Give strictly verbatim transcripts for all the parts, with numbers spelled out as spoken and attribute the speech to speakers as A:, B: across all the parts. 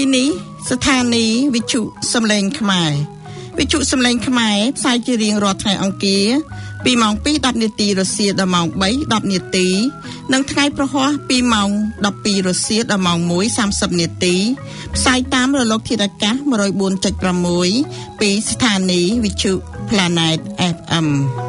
A: នេះស្ថានីយ៍វិទ្យុសំឡេងខ្មែរវិទ្យុសំឡេងខ្មែរផ្សាយជារៀងរាល់ថ្ងៃអង្គារពីម៉ោង ពីរដប់ នាទីរសៀលដល់ម៉ោង បីដប់ នាទីនិងថ្ងៃព្រហស្បតិ៍ពីម៉ោង ដប់ពីរ រសៀលដល់ម៉ោង មួយសាមសិប នាទីផ្សាយតាមរលកធាតុអាកាស one oh four point six ពីស្ថានីយ៍វិទ្យុ Planet เอฟ เอ็ม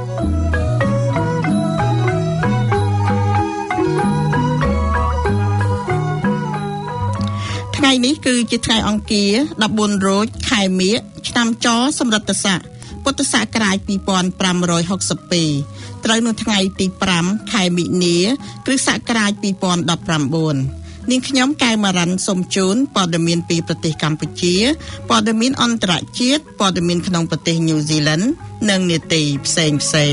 A: ថ្ងៃនេះគឺជាថ្ងៃអង្គារ ដប់បួន រោច ខែមិញ ឆ្នាំចសម្រិតស័កពុទ្ធសករាជ two thousand five hundred sixty-two ត្រូវនៅថ្ងៃទី five ខែមិនិនា គ្រិស្តសករាជ two thousand nineteen នាងខ្ញុំកែវម៉ារ៉ាន់សូមជូនព័ត៌មានពីប្រទេសកម្ពុជាព័ត៌មានអន្តរជាតិព័ត៌មានក្នុងប្រទេសញូហ្សេឡង់និងនីតិផ្សេងផ្សេង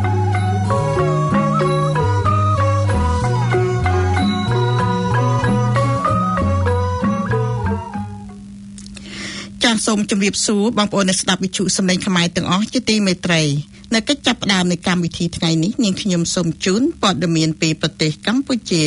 A: ចាសសូមជម្រាបសួរបងប្អូនអ្នកស្ដាប់វិទ្យុសំឡេងខ្មែរទាំងអស់ជាទីមេត្រីនៅកិច្ចចាប់ផ្ដើមនៃកម្មវិធីថ្ងៃនេះនាងខ្ញុំសូមជូនព័ត៌មានពីប្រទេសកម្ពុជា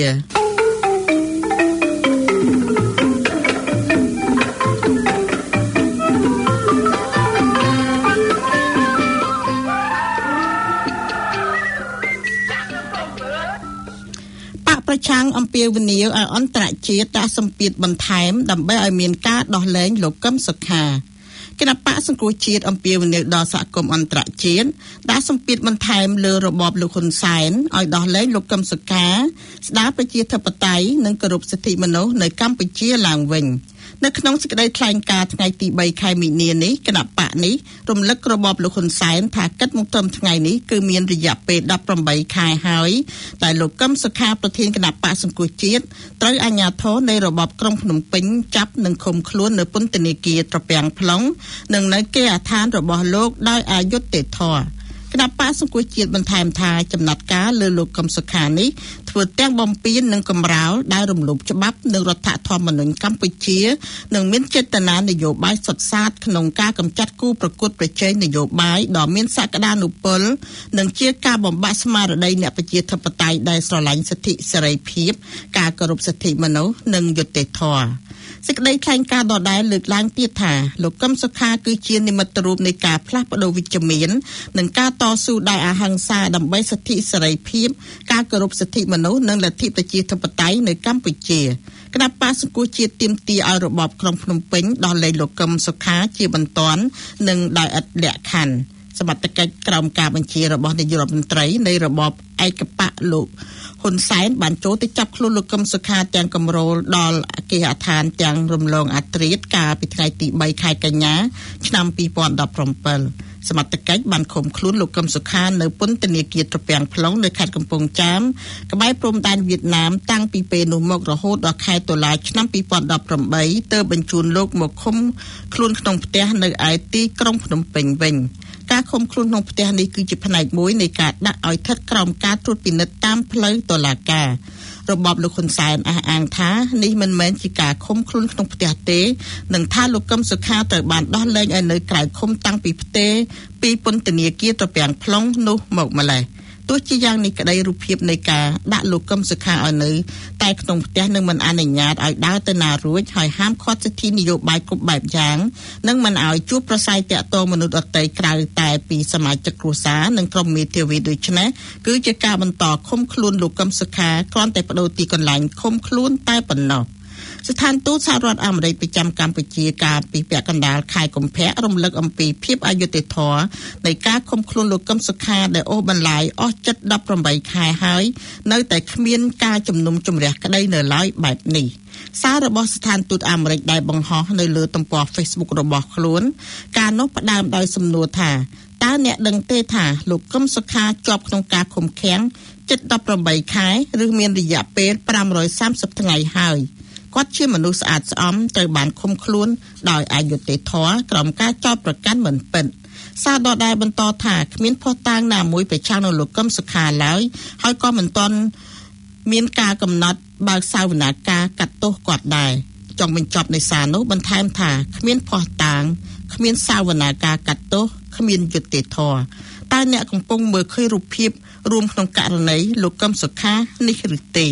A: ប្រឆាំងអំពាវនាវឲ្យអន្តរជាតិដាក់សម្ពាធបន្ថែមដើម្បីឲ្យមានការដោះលែងលោកកឹមសុខាគណៈបកសង្គ្រោះជាតិអំពាវនាវដល់សហគមន៍អន្តរជាតិដាក់សម្ពាធបន្ថែមលើរបបលោកហ៊ុនសែនឲ្យដោះលែងលោកកឹមសុខាស្ដារប្រជាធិបតេយ្យនិងគោរពសិទ្ធិមនុស្សនៅកម្ពុជាឡើងវិញនៅក្នុងសេចក្តីថ្លែងការណ៍ថ្ងៃទី three ខែមិនិនានេះគណៈបកនេះរំលឹករបបលោកហ៊ុនសែនថាគិតមកត្រឹមថ្ងៃនេះគឺមានរយៈពេលeighteenខែហើយតែលោកកឹមសុខាប្រធានគណៈបកសង្គ្រោះជាតិត្រូវអាជ្ញាធរនៃរបបក្រុងភ្នំពេញចាប់និងឃុំខ្លួននៅពន្ធនាគារត្រពាំង plong និងនៅគេហដ្ឋានរបស់លោកដោយអយុត្តិធម៌គណៈបកសង្គ្រោះជាតិបន្ថែមថាចំណាត់ការលើលោកកឹមសុខានេះធ្វើទាំងបំពាននិងកំរាលដែលរំលោភច្បាប់និងរដ្ឋធម្មនុញ្ញកម្ពុជានិងមានចេតនានយោបាយសុទ្ធសាធក្នុងការកម្ចាត់គូប្រកួតប្រជែងនយោបាយដ៏មានសក្តានុពលនិងជាការបំបាក់ស្មារតីអ្នកប្រជាធិបតេយ្យដែលស្រឡាញ់សិទ្ធិសេរីភាពការគោរពសិទ្ធិមនុស្សនិងយុត្តិធម៌សេចក្តីថ្លែងការណ៍ដដែលលើកឡើងទៀតថាលោកកឹមសុខាគឺជានិមិត្តរូបនៃការផ្លាស់ប្ដូរវិជ្ជមាននិងការតស៊ូដោយអហិង្សាដើម្បីសិទ្ធិសេរីភាពការគោរពសិទ្ធិមនុស្សនិងលទ្ធិប្រជាធិបតេយ្យនៅកម្ពុជាគណៈបកសង្គ្រោះជាតិទាមទារឲ្យរបបក្រុងភ្នំពេញដោះលែងលោកកឹមសុខាជាបន្ទាន់និងដោយឥតលក្ខខណ្ឌសមត្ថកិច្ចក្រោមការបញ្ជារបស់នាយករដ្ឋមន្ត្រីនៃរបបឯកបកលោកហ៊ុនសែនបានចូលទៅចាប់ខ្លួនលោកកឹមសុខាទាំងកំរោលដល់គេហដ្ឋានទាំងរំលងអាត្រៀតកាលពីថ្ងៃទី three ខែកញ្ញាឆ្នាំ two thousand seventeenសមត្ថកិច្ចបានឃុំខ្លួនលោកកឹមសុខានៅពន្ធនាគារត្រពាំង plong នៅខេត្តកំពង់ចាមក្បែរព្រំដែនវៀតណាមតាំងពីពេលនោះមករហូតដល់ខែតុលាឆ្នាំ two thousand eighteenទើបបញ្ជូនលោកមកឃុំខ្លួនក្នុងផ្ទះនៅឯទីក្រុងភ្នំពេញវិញការឃុំខ្លួនក្នុងផ្ទះនេះគឺជាផ្នែកមួយនៃការដាក់ឲ្យស្ថិតក្រោមការត្រួតពិនិត្យតាមផ្លូវតុលាការរបបលោកហ៊ុនសែនអះអាងថានេះមិនមែនជាការឃុំខ្លួនក្នុងផ្ទះទេនិងថាលោកកឹមសុខាត្រូវបានដោះលែងឲ្យនៅក្រៅឃុំតាំងពីផ្ទះពីពន្ធនាគារត្រពាំង plong នោះមកម្លេះទោះជាយ៉ាងនេះក្តីរូបភាពនៃការដាក់លោកកឹមសុខាឲ្យនៅតែក្នុងផ្ទះនឹងមិនអនុញ្ញាតឲ្យដើរទៅណារួចហើយហាមឃាត់សិទ្ធិនយោបាយគ្រប់បែបយ៉ាងនិងមិនឲ្យជួបប្រស័យតាក់ទងមនុស្សដទៃក្រៅតែពីសមាជិកគ្រួសារនិងក្រុមមេធាវីដូច្នេះគឺជាការបន្តឃុំខ្លួនលោកកឹមសុខាគ្រាន់តែបដូរទីកន្លែងឃុំខ្លួនតែប៉ុណ្ណោះស្ថានទូតសហរដ្ឋអាមេរិកប្រចាំកម្ពុជាកាលពីពាក់កណ្ដាលខែកុម្ភៈរំលឹកអំពីភាពអយុត្តិធម៌នៃការឃុំខ្លួនលោកកឹមសុខាដែលអូសបន្លាយអស់ជិតeighteenខែហើយនៅតែគ្មានការជំនុំជម្រះក្តីនៅឡើយបែបនេះសាររបស់ស្ថានទូតអាមេរិកដែលបង្ហោះនៅលើទំព័រ Facebook របស់ខ្លួនការនោះផ្ដើមដោយសំណួរថាតើអ្នកដឹងទេថាលោកកឹមសុខាជាប់ក្នុងការឃុំឃាំងជិតeighteenខែឬមានរយៈពេលfive hundred thirtyថ្ងៃហើយគាត់ជាមនុស្សស្អាតស្អំត្រូវបានឃុំខ្លួនដោយអយុត្តិធម៌ក្រោមការចោទប្រកាន់មិនពិតសារដដែលបន្តថាគ្មានភស្តុតាងណាមួយប្រឆាំងនឹងលោកកឹមសុខាឡើយហើយក៏មិនទាន់មានការកំណត់បើកសាវនាការកាត់ទោសគាត់ដែរចុងបញ្ចប់នៃសារនោះបន្ថែមថាគ្មានភស្តុតាងគ្មានសាវនាការកាត់ទោសគ្មានយុត្តិធម៌តើអ្នកកំពុងមើលឃើញរូបភាពរួមក្នុងករណីលោកកឹមសុខានេះឬទេ គ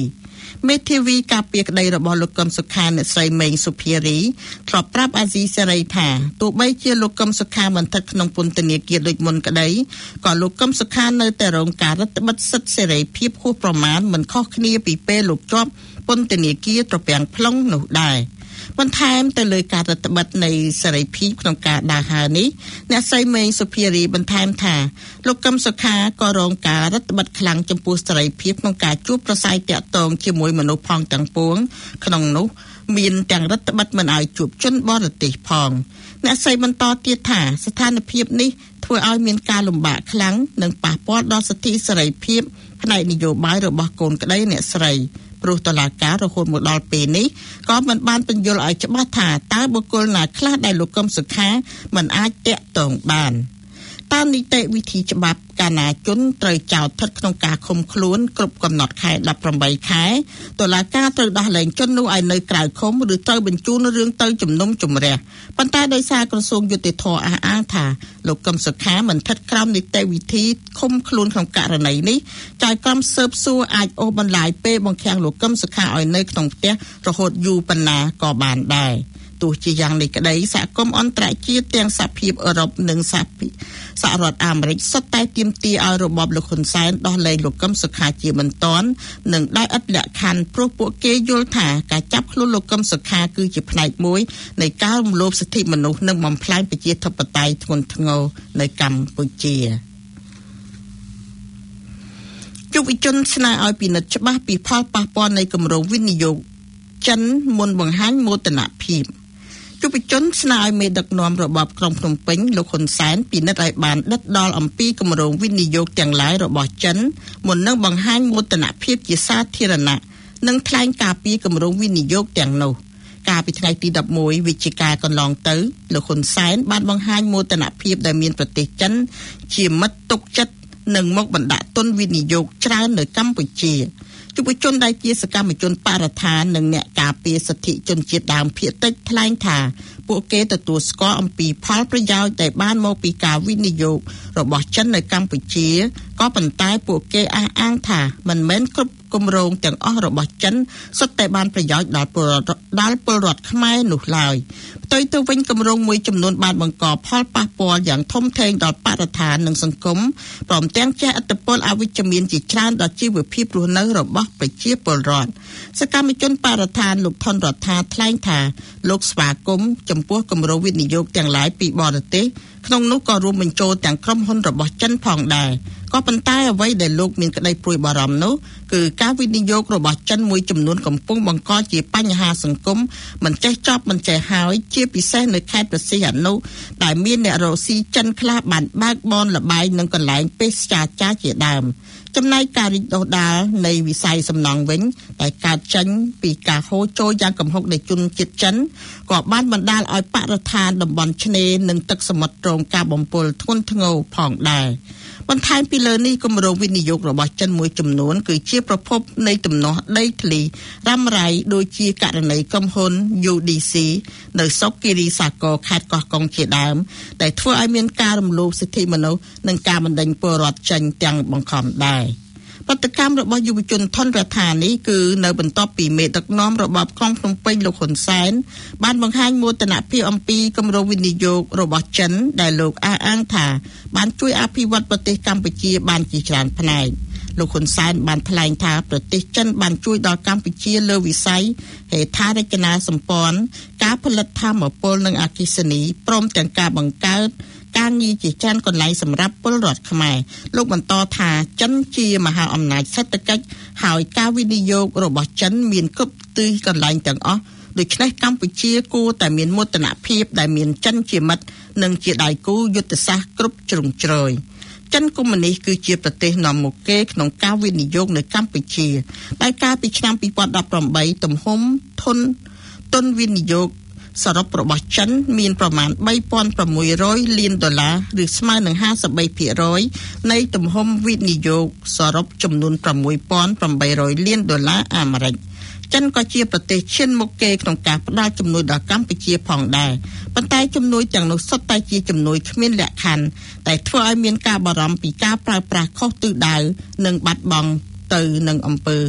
A: មេធាវីការពារក្តីរបស់លោកកឹមសុខាអ្នកស្រីមេងសុភារីធ្លាប់ប្រាប់អាស៊ីសេរីថាទោះបីជាលោកកឹមសុខាមិនស្ថិតក្នុងពន្ធនាគារដូចមុនក្តីក៏លោកកឹមសុខានៅតែរងការរឹតបន្តឹងសិទ្ធិសេរីភាពហួសប្រមាណមិនខុសគ្នាពីពេលលោកជាប់ពន្ធនាគារត្រពាំង plong នោះដែរបន្ថែមទៅលើការរឹតបន្តឹងនៃសេរីភាពក្នុងការដើរហើរនេះអ្នកស្រីមេងសុភារីបន្ថែមថាលោកកឹមសុខាក៏រងការរឹតបន្តឹងខ្លាំងចំពោះសេរីភាពក្នុងការជួបប្រស័យតាក់ទងជាមួយមនុស្សផងទាំងពួងក្នុងនោះមានទាំងរឹតបន្តឹងមិនឲ្យជួបជនបរទេសផងអ្នកស្រីបន្តទៀតថាស្ថានភាពនេះធ្វើឲ្យមានការលំបាកខ្លាំងនិងប៉ះពាល់ដល់សិទ្ធិសេរីភាពផ្នែកនយោបាយរបស់កូនក្តីអ្នកស្រីព្រោះតុលាការរហូតមកដល់ពេលនេះក៏មិនបានបញ្យល់ឲ្យច្បាស់ថាតើបុគ្គលណាខ្លះដែលលោកកឹមសុខាមិនអាចតាក់ទងបានតាមនីតិវិធីច្បាប់កាលណាជនត្រូវចោទស្ថិតក្នុងការឃុំខ្លួនគ្រប់កំណត់ខែដប់ប្រាំបីខែតុលាការត្រូវដោះលែងជននោះឲ្យនៅក្រៅឃុំឬត្រូវបញ្ជូនរឿងទៅជំនុំជម្រះប៉ុន្តែដោយសារក្រសួងយុតិធធម៌អះអាងថាលោកកឹមសុខាមិនស្ថិតក្រោមនីតិវិធីឃុំខ្លួនក្នុងករណីនេះចៅក្រមស៊ើបសួរអាចអូសបន្លាយពេលបង្ខាំងលោកកឹមសុខាឲ្យនៅក្នុងផ្ទះរហូតយូរប៉ុណ្ណាក៏បានដែរទោះជាយ៉ាងនេះក្តីសហគមន៍អន្តរជាតិទាំងសហភាពអឺរ៉ុបនិងសហសហរដ្ឋអាមេរិកសុទ្ធតែទាមទារឲ្យរបបលោកហ៊ុនសែនដោះលែងលោកកឹមសុខាជាបន្ទាន់និងដោយឥតលក្ខខណ្ឌព្រោះពួកគេយល់ថាការចាប់ខ្លួនលោកកឹមសុខាគឺជាផ្នែកមួយនៃការរំលោភសិទ្ធិមនុស្សនិងបំផ្លាញប្រជាធិបតេយ្យធ្ងន់ធ្ងរនៅកម្ពុជាយុវជនស្នើឲ្យពិនិត្យច្បាស់ពីផលប៉ះពាល់នៃគម្រោងវិនិយោគចិនមុនបង្ហាញមោទនភាពយុវជនស្នើឲ្យមេដឹកនាំរបបក្រុងភ្នំពេញលោកហ៊ុនសែនពិនិត្យឲ្យបានដិតដល់អំពីគម្រោងវិនិយោគទាំងឡាយរបស់ចិនមុននឹងបង្ហាញមោទនភាពជាសាធារណៈនិងថ្លែងការពីគម្រោងវិនិយោគទាំងនោះកាលពីថ្ងៃទីដប់មួយវិច្ឆិកាកន្លងទៅលោកហ៊ុនសែនបានបង្ហាញមោទនភាពដែលមានប្រទេសចិនជាមិត្តទុកចិត្តនិងមកបណ្ដាក់ទុនវិនិយោគច្រើននៅកម្ពុជាយុវជនដែលជាសកម្មជនបរិស្ថាននិងអ្នកការពារសិទ្ធិជនជាតិដើមភាគតិចថ្លែងថាពួកគេទទួលស្គាល់អំពីផលប្រយោជន៍ដែលបានមកពីការវិនិយោគរបស់ចិននៅកម្ពុជាក៏ប៉ុន្តែពួកគេអះអាងថាមិនមែនគ្រប់គម្រោងទាំងអស់របស់ចិនសុទ្ធតែបានប្រយោជន៍ដល់ពលរដ្ឋដល់ពលរដ្ឋខ្មែរនោះឡើយផ្ទុយទៅវិញគម្រោងមួយចំនួនបានបង្កផលប៉ះពាល់យ៉ាងធំធេងដល់បរិស្ថាននិងសង្គមព្រមទាំងជះឥទ្ធិពលអវិជ្ជមានជាច្រើនដល់ជីវភាពរស់នៅរបស់ប្រជាពលរដ្ឋសកម្មជនបរិស្ថានលោកថនរដ្ឋាថ្លែងថាលោកស្វាគមន៍ចំពោះគម្រោងវិនិយោគទាំងឡាយពីបរទេសក្នុងនោះក៏រួមបញ្ចូលទាំងក្រុមហ៊ុនរបស់ចិនផងដែរក៏ប៉ុន្តែអ្វីដែលលោកមានក្តីព្រួយបារម្ភនោះគឺការវិនិយោគរបស់ចិនមួយចំនួនកំពុងបង្កជាបញ្ហាសង្គមមិនចេះចប់មិនចេះហើយជាពិសេសនៅខេត្តព្រះសីហនុដែលមានអ្នករកស៊ីចិនខ្លះបានបើកបនលបែងនិងកន្លែងទេសចរចាជាដើមចំណែកការរីកដុះដាលនៃវិស័យសំណង់វិញដែលកើតចេញពីការហូរចូលយ៉ាងគំហុកនៃជនជាតិចិនក៏បានបណ្ដាលឲ្យបរិស្ថានតំបន់ឆ្នេរនិងទឹកសមុទ្ររងការបំពុលធ្ងន់ធ្ងរផងដែរបន្ថែមពីលើនេះគម្រោងវិនិយោគរបស់ចិនមួយចំនួនគឺជាប្រភពនៃទំនាស់ដីធ្លីរ៉ាំរ៉ៃដូចជាករណីក្រុមហ៊ុន ยู ดี ซี នៅស្រុកគិរីសាគរខេត្តកោះកុងជាដើមដែលធ្វើឲ្យមានការរំលោភសិទ្ធិមនុស្សនិងការបណ្តេញពលរដ្ឋចេញទាំងបង្ខំដែរប្រតិកម្មរបស់យុវជនថនរដ្ឋានេះគឺនៅបន្ទាប់ពីមេដឹកនាំរបបក្រុងភ្នំពេញលោកហ៊ុនសែនបានបង្ហាញមោទនភាពអំពីគម្រោងវិនិយោគរបស់ចិនដែលលោកអះអាងថាបានជួយអភិវឌ្ឍប្រទេសកម្ពុជាបានជាច្រើនផ្នែកលោកហ៊ុនសែនបានថ្លែងថាប្រទេសចិនបានជួយដល់កម្ពុជាលើវិស័យហេដ្ឋារចនាសម្ព័ន្ធការផលិតថាមពលនិងអគ្គិសនីព្រមទាំងការបង្កើតការងារជាច្រើនកន្លែងសម្រាប់ពលរដ្ឋខ្មែរលោកបន្តថាចិនជាមហាអំណាចសេដ្ឋកិច្ចហើយការវិនិយោគរបស់ចិនមានគ្រប់ទិសកន្លែងទាំងអស់ដូច្នេះកម្ពុជាគួរតែមានមោទនភាពដែលមានចិនជាមិត្តនិងជាដៃគូយុទ្ធសាស្ត្រគ្រប់ជ្រុងជ្រោយចិនកុម្មុយនីសគឺជាប្រទេសនាំមុខគេក្នុងការវិនិយោគនៅកម្ពុជាដែលកាលពីឆ្នាំពីរពាន់ដប់ប្រាំបីទំហំធនទុនវិនិយោគសរុបរបស់ចិនមានប្រមាណ បីពាន់ប្រាំមួយរយ លានដុល្លារឬស្មើនឹង ห้าสิบสามភាគរយ នៃទំហំវិនិយោគសរុបចំនួន ប្រាំមួយពាន់ប្រាំបីរយ លានដុល្លារអាមេរិកចិនក៏ជាប្រទេសឈានមុខគេក្នុងការផ្ដល់ជំនួយដល់កម្ពុជាផងដែរប៉ុន្តែជំនួយទាំងនោះសុទ្ធតែជាជំនួយគ្មានលក្ខខណ្ឌតែធ្វើឲ្យមានការបារម្ភពីការប្រើប្រាស់ខុសទិសដៅនិងបាត់បង់ទៅនឹងអំពើ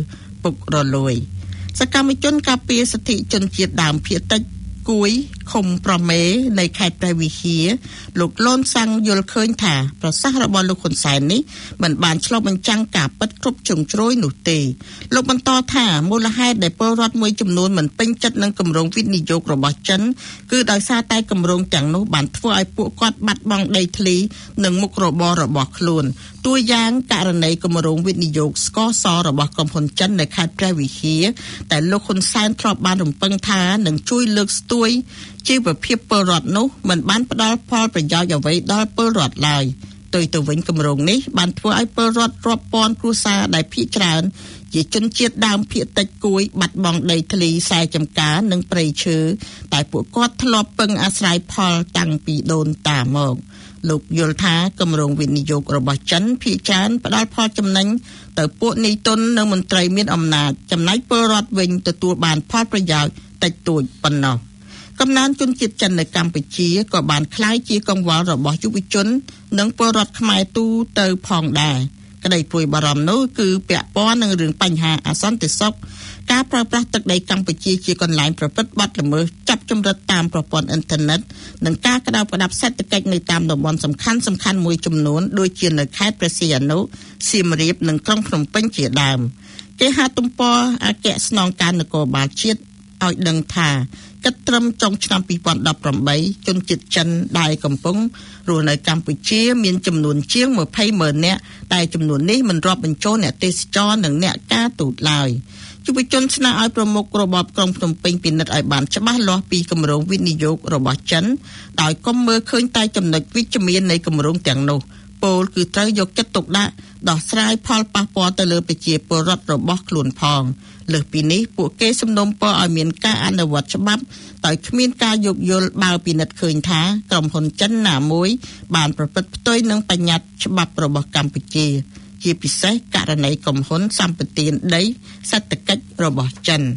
A: ពុករលួយសកម្មជនការពារសិទ្ធិជនជាតិដើមភាគតិចគួយឃុំប្រមេនៃខេត្តព្រះវិហារលោកលូនសាំងយល់ឃើញថាប្រសាសន៍របស់លោកហ៊ុនសែននេះមិនបានឆ្លុះបញ្ចាំងការពិតគ្រប់ជ្រុងជ្រោយនោះទេលោកបន្តថាមូលហេតុដែលពលរដ្ឋមួយចំនួនមិនពេញចិត្តនឹងគម្រោងវិនិយោគរបស់ចិនគឺដោយសារតែគម្រោងទាំងនោះបានធ្វើឲ្យពួកគាត់បាត់បង់ដីធ្លីនិងមុខរបររបស់ខ្លួនតួយ៉ាងករណីគម្រោងវិនិយោគស្ករសរបស់ក្រុមហ៊ុនចិននៅខេត្តព្រះវិហារតែលោកហ៊ុនសែនធ្លាប់បានរំពឹងថានឹងជួយលើកស្ទួយជីវភាពពលរដ្ឋនោះមិនបានផ្ដល់ផលប្រយោជន៍អ្វីដល់ពលរដ្ឋឡើយទៅទៅវិញគម្រោងនេះបានធ្វើឲ្យពលរដ្ឋរាប់ពាន់គ្រួសារដែលភាគច្រើនជាជនជាតិដើមភាគតិចគួយបាត់បង់ដីធ្លីស្រែចម្ការនិងព្រៃឈើតែពួកគាត់ធ្លាប់ពឹងអាស្រ័យផលតាំងពីដូនតាមកលោកយល់ថាគម្រោងវិនិយោគរបស់ចិនភាគច្រើនផ្ដល់ផលចំណេញទៅពួកនាយទុននិងមន្ត្រីមានអំណាចចំណែកពលរដ្ឋវិញទទួលបានផលប្រយោជន៍តិចតួចប៉ុណ្ណោះកំណើនជនជាតិចិននៅកម្ពុជាក៏បានក្លាយជាកង្វល់របស់យុវជននិងពលរដ្ឋខ្មែរទូទៅផងដែរក្តីព្រួយបារម្ភនោះគឺពាក់ព័ន្ធនឹងរឿងបញ្ហាអសន្តិសុខការប្រើប្រាស់ទឹកដីកម្ពុជាជាកន្លែងប្រព្រឹត្តបទល្មើសចាប់ចម្រិតតាមប្រព័ន្ធអ៊ីនធឺណិតនិងការក្តៅផ្តាប់សេដ្ឋកិច្ចនៅតាមតំបន់សំខាន់សំខាន់មួយចំនួនដូចជានៅខេត្តព្រះសីហនុសៀមរាបនិងក្រុងភ្នំពេញជាដើមគេហទំព័រអគ្គស្នងការនគរបាលជាតិឲ្យដឹងថាគិតត្រឹមចុងឆ្នាំពីរពាន់ដប់ប្រាំបីជនជាតិចិនដែលកំពុងរស់នៅកម្ពុជាមានចំនួនជាងម្ភៃម៉ឺននាក់តែចំនួននេះមិនរាប់បញ្ចូលអ្នកទេសចរនិងអ្នកការទូតឡើយយុវជនស្នើឲ្យប្រមុខរបបក្រុងភ្នំពេញពិនិត្យឲ្យបានច្បាស់លាស់ពីគម្រោងវិនិយោគរបស់ចិនដោយកុំមើលឃើញតែចំណុចវិជ្ជមាននៃគម្រោងទាំងនោះពលគឺត្រូវយកចិត្តទុកដាក់ដោះស្រាយផលប៉ះពាល់ទៅលើប្រជាពលរដ្ឋរបស់ខ្លួនផងលើសពីនេះពួកគេសំណូមពរឲ្យមានការអនុវត្តច្បាប់ដោយគ្មានការយោគយល់បើពិនិត្យឃើញថាក្រុមហ៊ុនចិនណាមួយបានប្រព្រឹត្តផ្ទុយនឹងបញ្ញត្តិច្បាប់របស់កម្ពុជាជាពិសេសករណីក្រុមហ៊ុនសម្បទានដីសេដ្ឋកិច្ចរបស់ចិន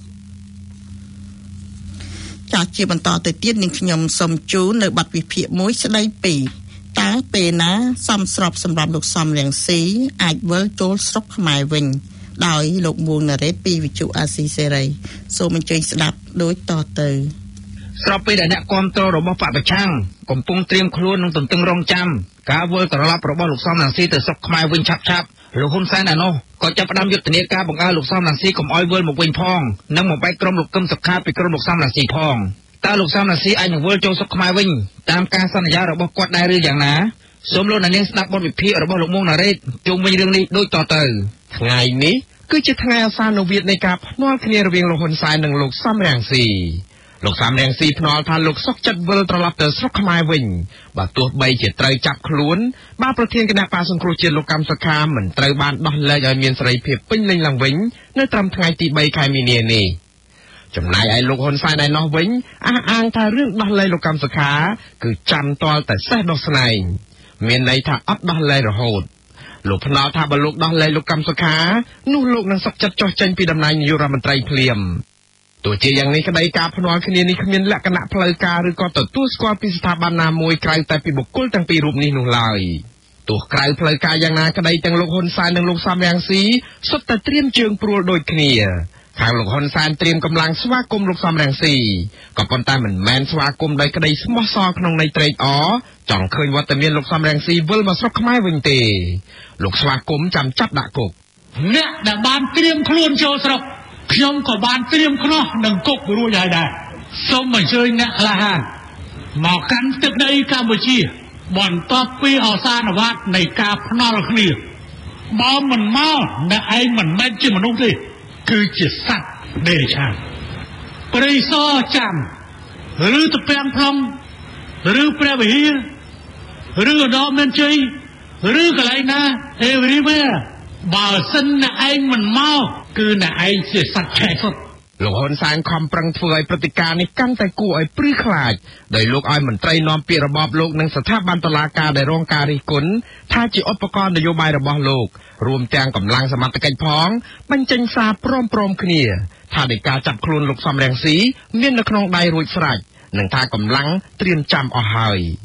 A: ចាជាបន្តទៅទៀតនឹងខ្ញុំសូមជូននៅបទវិភាគមួយស្ដីពីតើពេលណាសមស្របសម្រាប់លោកសំរងស៊ីអាចវិលចូលស្រុកខ្មែរវិញដោយលោកមួងណារ៉េតពីវិទ្យុអាស៊ីសេរីសូមអញ្ជើញស្ដាប់ដូចតទៅ
B: ស្របពេលដែលអ្នកគាំទ្ររបស់បពប្រឆាំងកំពុងត្រៀមខ្លួននឹងទន្ទឹងរង់ចាំការវិលត្រឡប់របស់លោកសំរងស៊ីទៅស្រុកខ្មែរវិញឆាប់ឆាប់លោកហ៊ុនសែនឯនោះក៏ចាប់ផ្ដើមយុទ្ធនាការបង្អើលោកសំរងស៊ីកុំឲ្យវិលមកវិញផងនិងបំបែកក្រុមលោកកឹមសុខាពីក្រុមលោកសំរងស៊ីផងតើលោកសំរងស៊ីអាចនឹងវិលចូលស្រុកខ្មែរវិញតាមការសន្យារបស់គាត់ដែរឬយ៉ាងណាសូមលោកអ្នកនាងស្ដាប់បទវិភាគរបស់លោកមួងណារ៉េតជុំវិញរឿងនេះដូចតទៅ
C: ថ្ងៃនេះគឺជាថ្ងៃអសានវិវាទនៃការភ្នាល់គ្នារវាងលោកហ៊ុនសែននិងលោកសំរងស៊ីលោកសំរងស៊ីភ្នាល់ថាលោកសុខចិត្តវិលត្រឡប់ទៅស្រុកខ្មែរវិញបើទោះបីជាត្រូវចាប់ខ្លួនបើប្រធានគណៈបក្សសង្គ្រោះជាតិលោកកម្មសុខាមិនត្រូវបានដោះលែងឲ្យមានសេរីភាពពេញលេញឡើងវិញនៅត្រឹមថ្ងៃទីបីខែមីនានេះចំណែកឯលោកហ៊ុនសែនឯណោះវិញអះអាងថារឿងដោះលែងលោកកម្មសុខាគឺចាំទាល់តែសេះដោះស្នែងមានន័យថាអត់ដោះលែងរហូតលោកភ្នាល់ថាបើលោកដោះលែងលោកកម្មសុខានោះលោកនឹងសុខចិត្តចុះចេញពីតំណែងនាយករដ្ឋមន្ត្រីភ្លាមទោះជាយ៉ាងនេះក្តីការភ្នាល់គ្នានេះគ្មានលក្ខណៈផ្លូវការឬក៏ទទួលស្គាល់ពីស្ថាប័នណាមួយក្រៅតែពីបុគ្គលទាំងពីររូបនេះនោះឡើយទោះក្រៅផ្លូវការយ៉ាងណាក្តីទាំងលោកហ៊ុនសែននិងលោកសំរងស៊ីសុទ្ធតែត្រៀមជើងព្រួលដូចគ្នាខាងលោកហ៊ុនសែនត្រៀមកម្លាំងស្វាគមន៍លោកសំរងស៊ីក៏ប៉ុន្តែមិនមែនស្វាគមន៍ដោយក្តីស្មោះសរក្នុងន័យត្រេកអរចង់ឃើញវត្តមានលោកសំរងស៊ីវិលមកស្រុកខ្មែរវិញទេលោកស្វាគមន៍ចាំចាប់ដាក់គុក
D: អ្នកដែលបានត្រៀមខ្លួនចូលស្រុកខ្ញុំក៏បានត្រៀមខ្នោះនឹងគុករួចហើយដែរសូមអញ្ជើញអ្នកក្លាហានមកកាន់ទឹកដីកម្ពុជាបន្ទាប់ពីអសានវត្តនៃការភ្នាល់គ្នាបើមិនមកអ្នកឯងមិនមែនជាមនុស្សទេគឺជាសត្វដេរឆានព្រៃសរចាំឬតពាំង plong ឬព្រះវិហារឬឧត្តរមានជ័យឬកន្លែងណា everywhere បើសិនអ្នកឯងមិនមកគឺអ្នកឯងជាសត្វឆេះសុទ្ធ
C: លោកហ៊ុនសែនខំប្រឹងធ្វើឲ្យព្រឹត្តិការណ៍នេះកាន់តែគួរឲ្យព្រឺខ្លាចដោយលោកឲ្យមន្ត្រីនាំពាក្យរបបលោកនិងស្ថាប័នតុលាការដែលរងការរិះគន់ថាជាឧបករណ៍នយោបាយរបស់លោករួមទាំងកម្លាំងសមត្ថកិច្ចផងបញ្ចេញសារព្រមព្រមគ្នាថានៃការចាប់ខ្លួនលោកសំរងស៊ីមាននៅក្នុងដៃរួចស្រេចនិងថាកម្លាំងត្រៀមចាំអស់ហើយ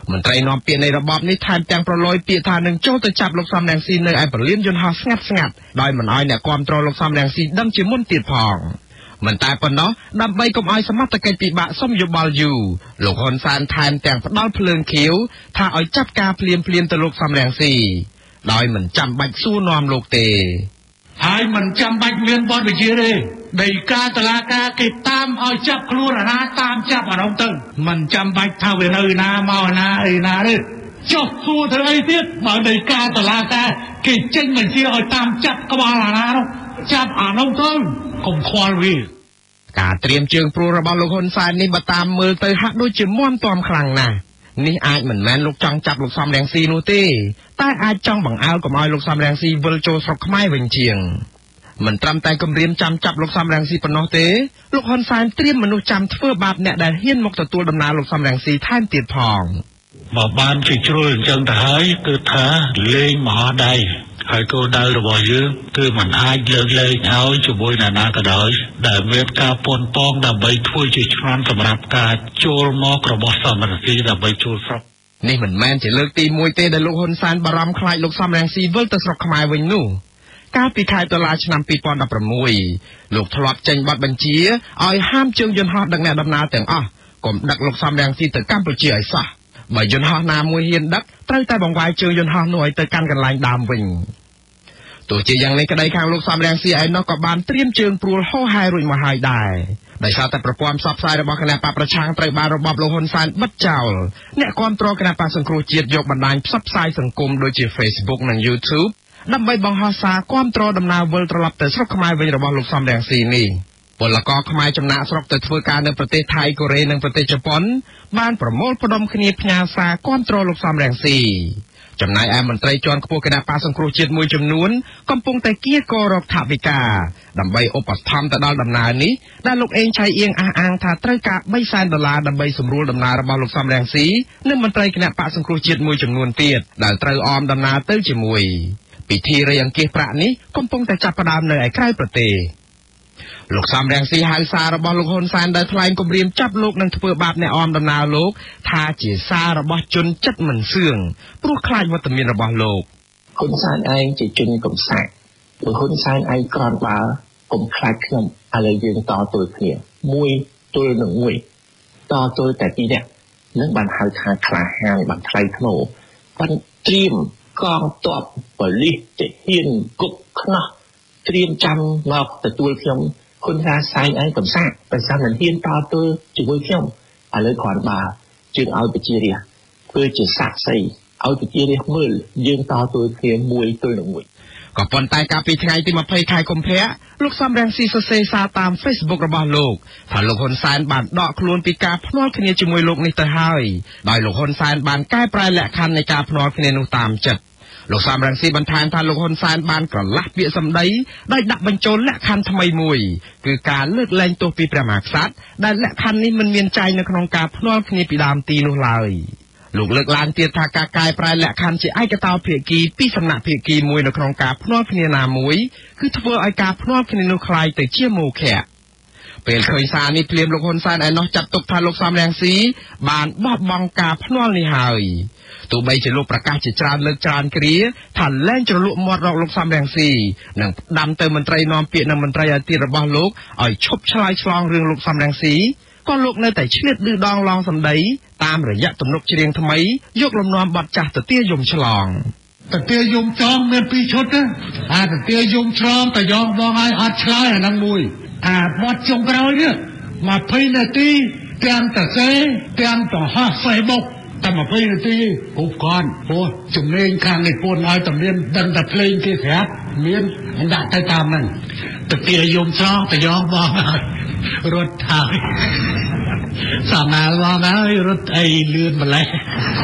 C: មន្ត្រីនាំពាក្យនៃរបបនេះថែមទាំងប្រឡយពាក្យថានឹងចូលទៅចាប់លោកសំរងស៊ីនៅឯប្រលានយន្តហោះស្ងាត់ស្ងាត់ដោយមិនឲ្យអ្នកគាំទ្រលោកសំរងស៊ីដឹងជាមុនទៀតផងមិនតែប៉ុណ្ណោះដើម្បីកុំឲ្យសមត្ថកិច្ចពិបាកសុំយោបល់យូរលោកហ៊ុនសែនថែមទាំងផ្ដាល់ភ្លើងខៀវថាឲ្យចាត់ការភ្លាមភ្លាមទៅលោកសំរងស៊ីដោយមិនចាំបាច់សួរនាំលោកទេ
D: ហើយមិនចាំបាច់មានបទវិជាទេដីកាតឡាការគេតាមឲ្យចាប់ខ្លួនអាណាតាមចាប់អានោះទៅមិនចាំបាច់ថាវានៅណាមកណាអីណាទេចុះសួរធ្វើអីទៀតបើដីកាតឡាការគេចេញបញ្ជាឲ្យតាមចាប់ក្បាលអាណានោះចាប់អានោះទៅកុំខ្វល់វា
C: ការត្រៀមជើងព្រួលរបស់លោកហ៊ុនសែននេះបើតាមមើលទៅហាក់ដូចជាមាំទាំខ្លាំងណាស់នេះអាចមិនមែនលោកចង់ចាប់លោកសំរងស៊ីនោះទេតែអាចចង់បង្អើលកុំឲ្យលោកសំរងស៊ីវិលចូលស្រុកខ្មែរវិញជាងមិនត្រឹមតែគម្រាមចាំចាប់លោកសំរងស៊ីប៉ុណ្ណោះទេលោកហ៊ុនសែនត្រៀមមនុស្សចាំធ្វើបាបអ្នកដែលហ៊ានមកទទួលដំណើរលោកសំរងស៊ីថែមទៀតផង
D: បើបានជាជ្រុលអញ្ចឹងទៅហើយគឺថាលេងមហាដៃហើយគោលដៅរបស់យើងគឺមិនអាចលើកលែងឲ្យជាមួយនរណាក៏ដោយដែលមានការពន់ប៉ងដើម្បីធ្វើជាឆ្នាន់សម្រាប់ការចូលមករបស់សមរស៊ីដើម្បីចូលស្រុក
C: នេះមិនមែនជាលើកទីមួយទេដែលលោកហ៊ុនសែនបារម្ភខ្លាចលោកសំរងស៊ីវិលទៅស្រុកខ្មែរវិញនោះកាលពីខែតុលាឆ្នាំពីរពាន់ដប់ប្រាំមួយលោកធ្លាប់ចេញបទបញ្ជាឲ្យហាមជើងយន្តហោះដឹកអ្នកដំណើរទាំងអស់កុំដឹកលោកសំរងស៊ីទៅកម្ពុជាឲ្យសោះបើយន្តហោះណាមួយហ៊ានដឹកត្រូវតែបង្វែរជើងយន្តហោះនោះឲ្យទៅកាន់កន្លែងដើមវិញទោះជាយ៉ាងនេះក្តីខាងលោកសំរងស៊ីឯណោះក៏បានត្រៀមជើងព្រួលហោហែរួចមកហើយដែរដោយសារតែប្រព័ន្ធផ្សព្វផ្សាយរបស់គណៈបកប្រឆាំងត្រូវបានរបបលោកហ៊ុនសែនបិទចោលអ្នកគាំទ្រគណៈបកសង្គ្រោះជាតិយកបណ្ដាញផ្សព្វផ្សាយសង្គមដូចជា Facebook និង YouTube ដើម្បីបង្ហោះសារគាំទ្រដំណើរវិលត្រឡប់ទៅស្រុកខ្មែរវិញរបស់លោកសំរងស៊ីនេះពលករខ្មែរចំណាក់ស្រុកទៅធ្វើការនៅប្រទេសថៃកូរ៉េនិងប្រទេសជប៉ុនបានប្រមូលផ្ដុំគ្នាផ្ញើសារគាំទ្រលោកសំរងស៊ីចំណែកឯមន្ត្រីជាន់ខ្ពស់គណៈបកសង្គ្រោះជាតិមួយចំនួនកំពុងតែគៀកករកថវិកាដើម្បីឧបត្ថម្ភទៅដល់ដំណើរនេះដែលលោកអេងឆៃអៀងអះអាងថាត្រូវការបីសែនដុល្លារដើម្បីសម្រួលដំណើររបស់លោកសំរងស៊ីនិងមន្ត្រីគណៈបកសង្គ្រោះជាតិមួយចំនួនទៀតដែលត្រូវអមដំណើរទៅជាមួយពិធីរៃអង្គាសប្រាក់នេះកំពុងតែចាប់ផ្ដើមនៅឯក្រៅប្រទេសលោកសំរងស៊ីហៅសាររបស់លោកហ៊ុនសែនដែលថ្លែងគម្រាមចាប់លោកនឹងធ្វើបាបអ្នកអមដំណើរលោកថាជាសាររបស់ជនចិត្តមិនសឿងព្រោះខ្លាចវត្តមានរបស់លោក
E: ហ៊ុនសែនឯងជាជនកំសាកលោកហ៊ុនសែនឯងក្រនបើកុំខ្លាចខ្ញុំឥឡូវយើងតទល់គ្នាមួយទល់នឹងមួយតទល់តែពីរនាក់នឹងបានហៅថាក្លាហានបានថ្លៃធ្នូបានត្រៀមកងទ័ពប៉ូលីសទាហានគុកខ្នោះត្រៀមចាំមកទទួលខ្ញុំហ៊ុនសែនឯងកំសាកបើសិនមិនហ៊ានតទល់ជាមួយខ្ញុំឥឡូវគ្រាន់បើជឿឲ្យប្រជារាស្ត្រធ្វើជាសាក់សីឲ្យប្រជារាស្ត្រមើលយើងតទល់គ្នាមួយទល់នឹងមួយ
C: ក៏ប៉ុន្តែកាលពីថ្ងៃទីម្ភៃខែកុម្ភៈលោកសំរងស៊ីសរសេរសារតាម Facebook របស់លោកថាលោកហ៊ុនសែនបានដកខ្លួនពីការភ្នាល់គ្នាជាមួយលោកនេះទៅហើយដោយលោកហ៊ុនសែនបានកែប្រែលក្ខខណ្ឌនៃការភ្នាល់គ្នានោះតាមចិត្តលោកសំរងស៊ីបន្ថែមថាលោកហ៊ុនសែនបានក្រឡាស់ពាក្យសម្ដីដោយដាក់បញ្ចូលលក្ខខណ្ឌថ្មីមួយគឺការលើកលែងទោសពីព្រះមហាក្សត្រដែលលក្ខខណ្ឌនេះមិនមានចែងនៅក្នុងការភ្នាល់គ្នាពីដើមទីនោះឡើយលោកលើកឡើងទៀតថាការកែប្រែលក្ខខណ្ឌជាឯកតោភាគីពីសំណាក់ភាគីមួយនៅក្នុងការភ្នាល់គ្នាណាមួយគឺធ្វើឲ្យការភ្នាល់គ្នានោះคล้ายទៅជាមោឃៈពេលឃើញសារនេះភ្លាមលោកហ៊ុនសែនឯណោះចាត់ទុកថាលោកសំរងស៊ីបានបោះបង់ការភ្នាល់នេះហើយទោះបីជាលោកប្រកាសជាច្រើនលើកច្រើនគ្រាថាលែងជ្រលក់មាត់រកលោកសំរងស៊ីនិងផ្ដាំទៅមន្ត្រីនាំពាក្យនិងមន្ត្រីអាទិរបស់លោកឲ្យឈប់ឆ្លើយឆ្លងរឿងលោកសំរងស៊ីក៏លោកនៅតែឆ្លៀតឌឺដងឡងសម្ដីតាមរយៈទំនុកច្រៀងថ្មីយកលំនាំបទចាស់ទៅទាយំឆ្លង
D: ទៅទាយំឆ្លងមានពីរឈុតណាអាទៅទាយំឆ្លងតែយ៉ងបងឲ្យអត់ឆ្លើយអាហ្នឹងមួយអាបទចុងក្រោយនេះยี่สิบនាទីទាំងតសេទាំងតហោះ Facebook តែยี่สิบនាទីគ្រប់គ្រាន់ព្រោះជំនាញខាងនិពន្ធឲ្យតែមានដឹងតែភ្លេងគេស្រាប់មានដាក់ទៅតាមហ្នឹងទៅទាយំឆ្លងតែយ៉ងបងឲ្យរត់ហើយសាមាលមកហើយរត់អីលឿនម្លេះ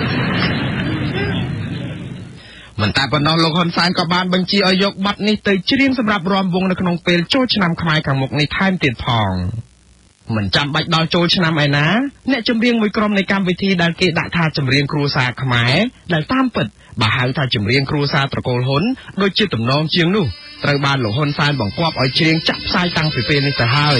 C: មិនតែប៉ុណ្ណោះលោកហ៊ុនសែនក៏បានបញ្ជាឲ្យយកបទនេះទៅច្រៀងសម្រាប់រាំវង់នៅក្នុងពេលចូលឆ្នាំខ្មែរខាងមុខនេះថែមទៀតផងមិនចាំបាច់ដល់ចូលឆ្នាំឯណាអ្នកចម្រៀងមួយក្រុមនៃកម្មវិធីដែលគេដាក់ថាចម្រៀងគ្រួសារខ្មែរដែលតាមពិតបើហៅថាចម្រៀងគ្រួសារត្រកូលហ៊ុនដូចជាទំនងជាងនោះត្រូវបានលោកហ៊ុនសែនបង្គាប់ឲ្យច្រៀងចាក់ផ្សាយតាំងពីពេលនេះទៅហើយ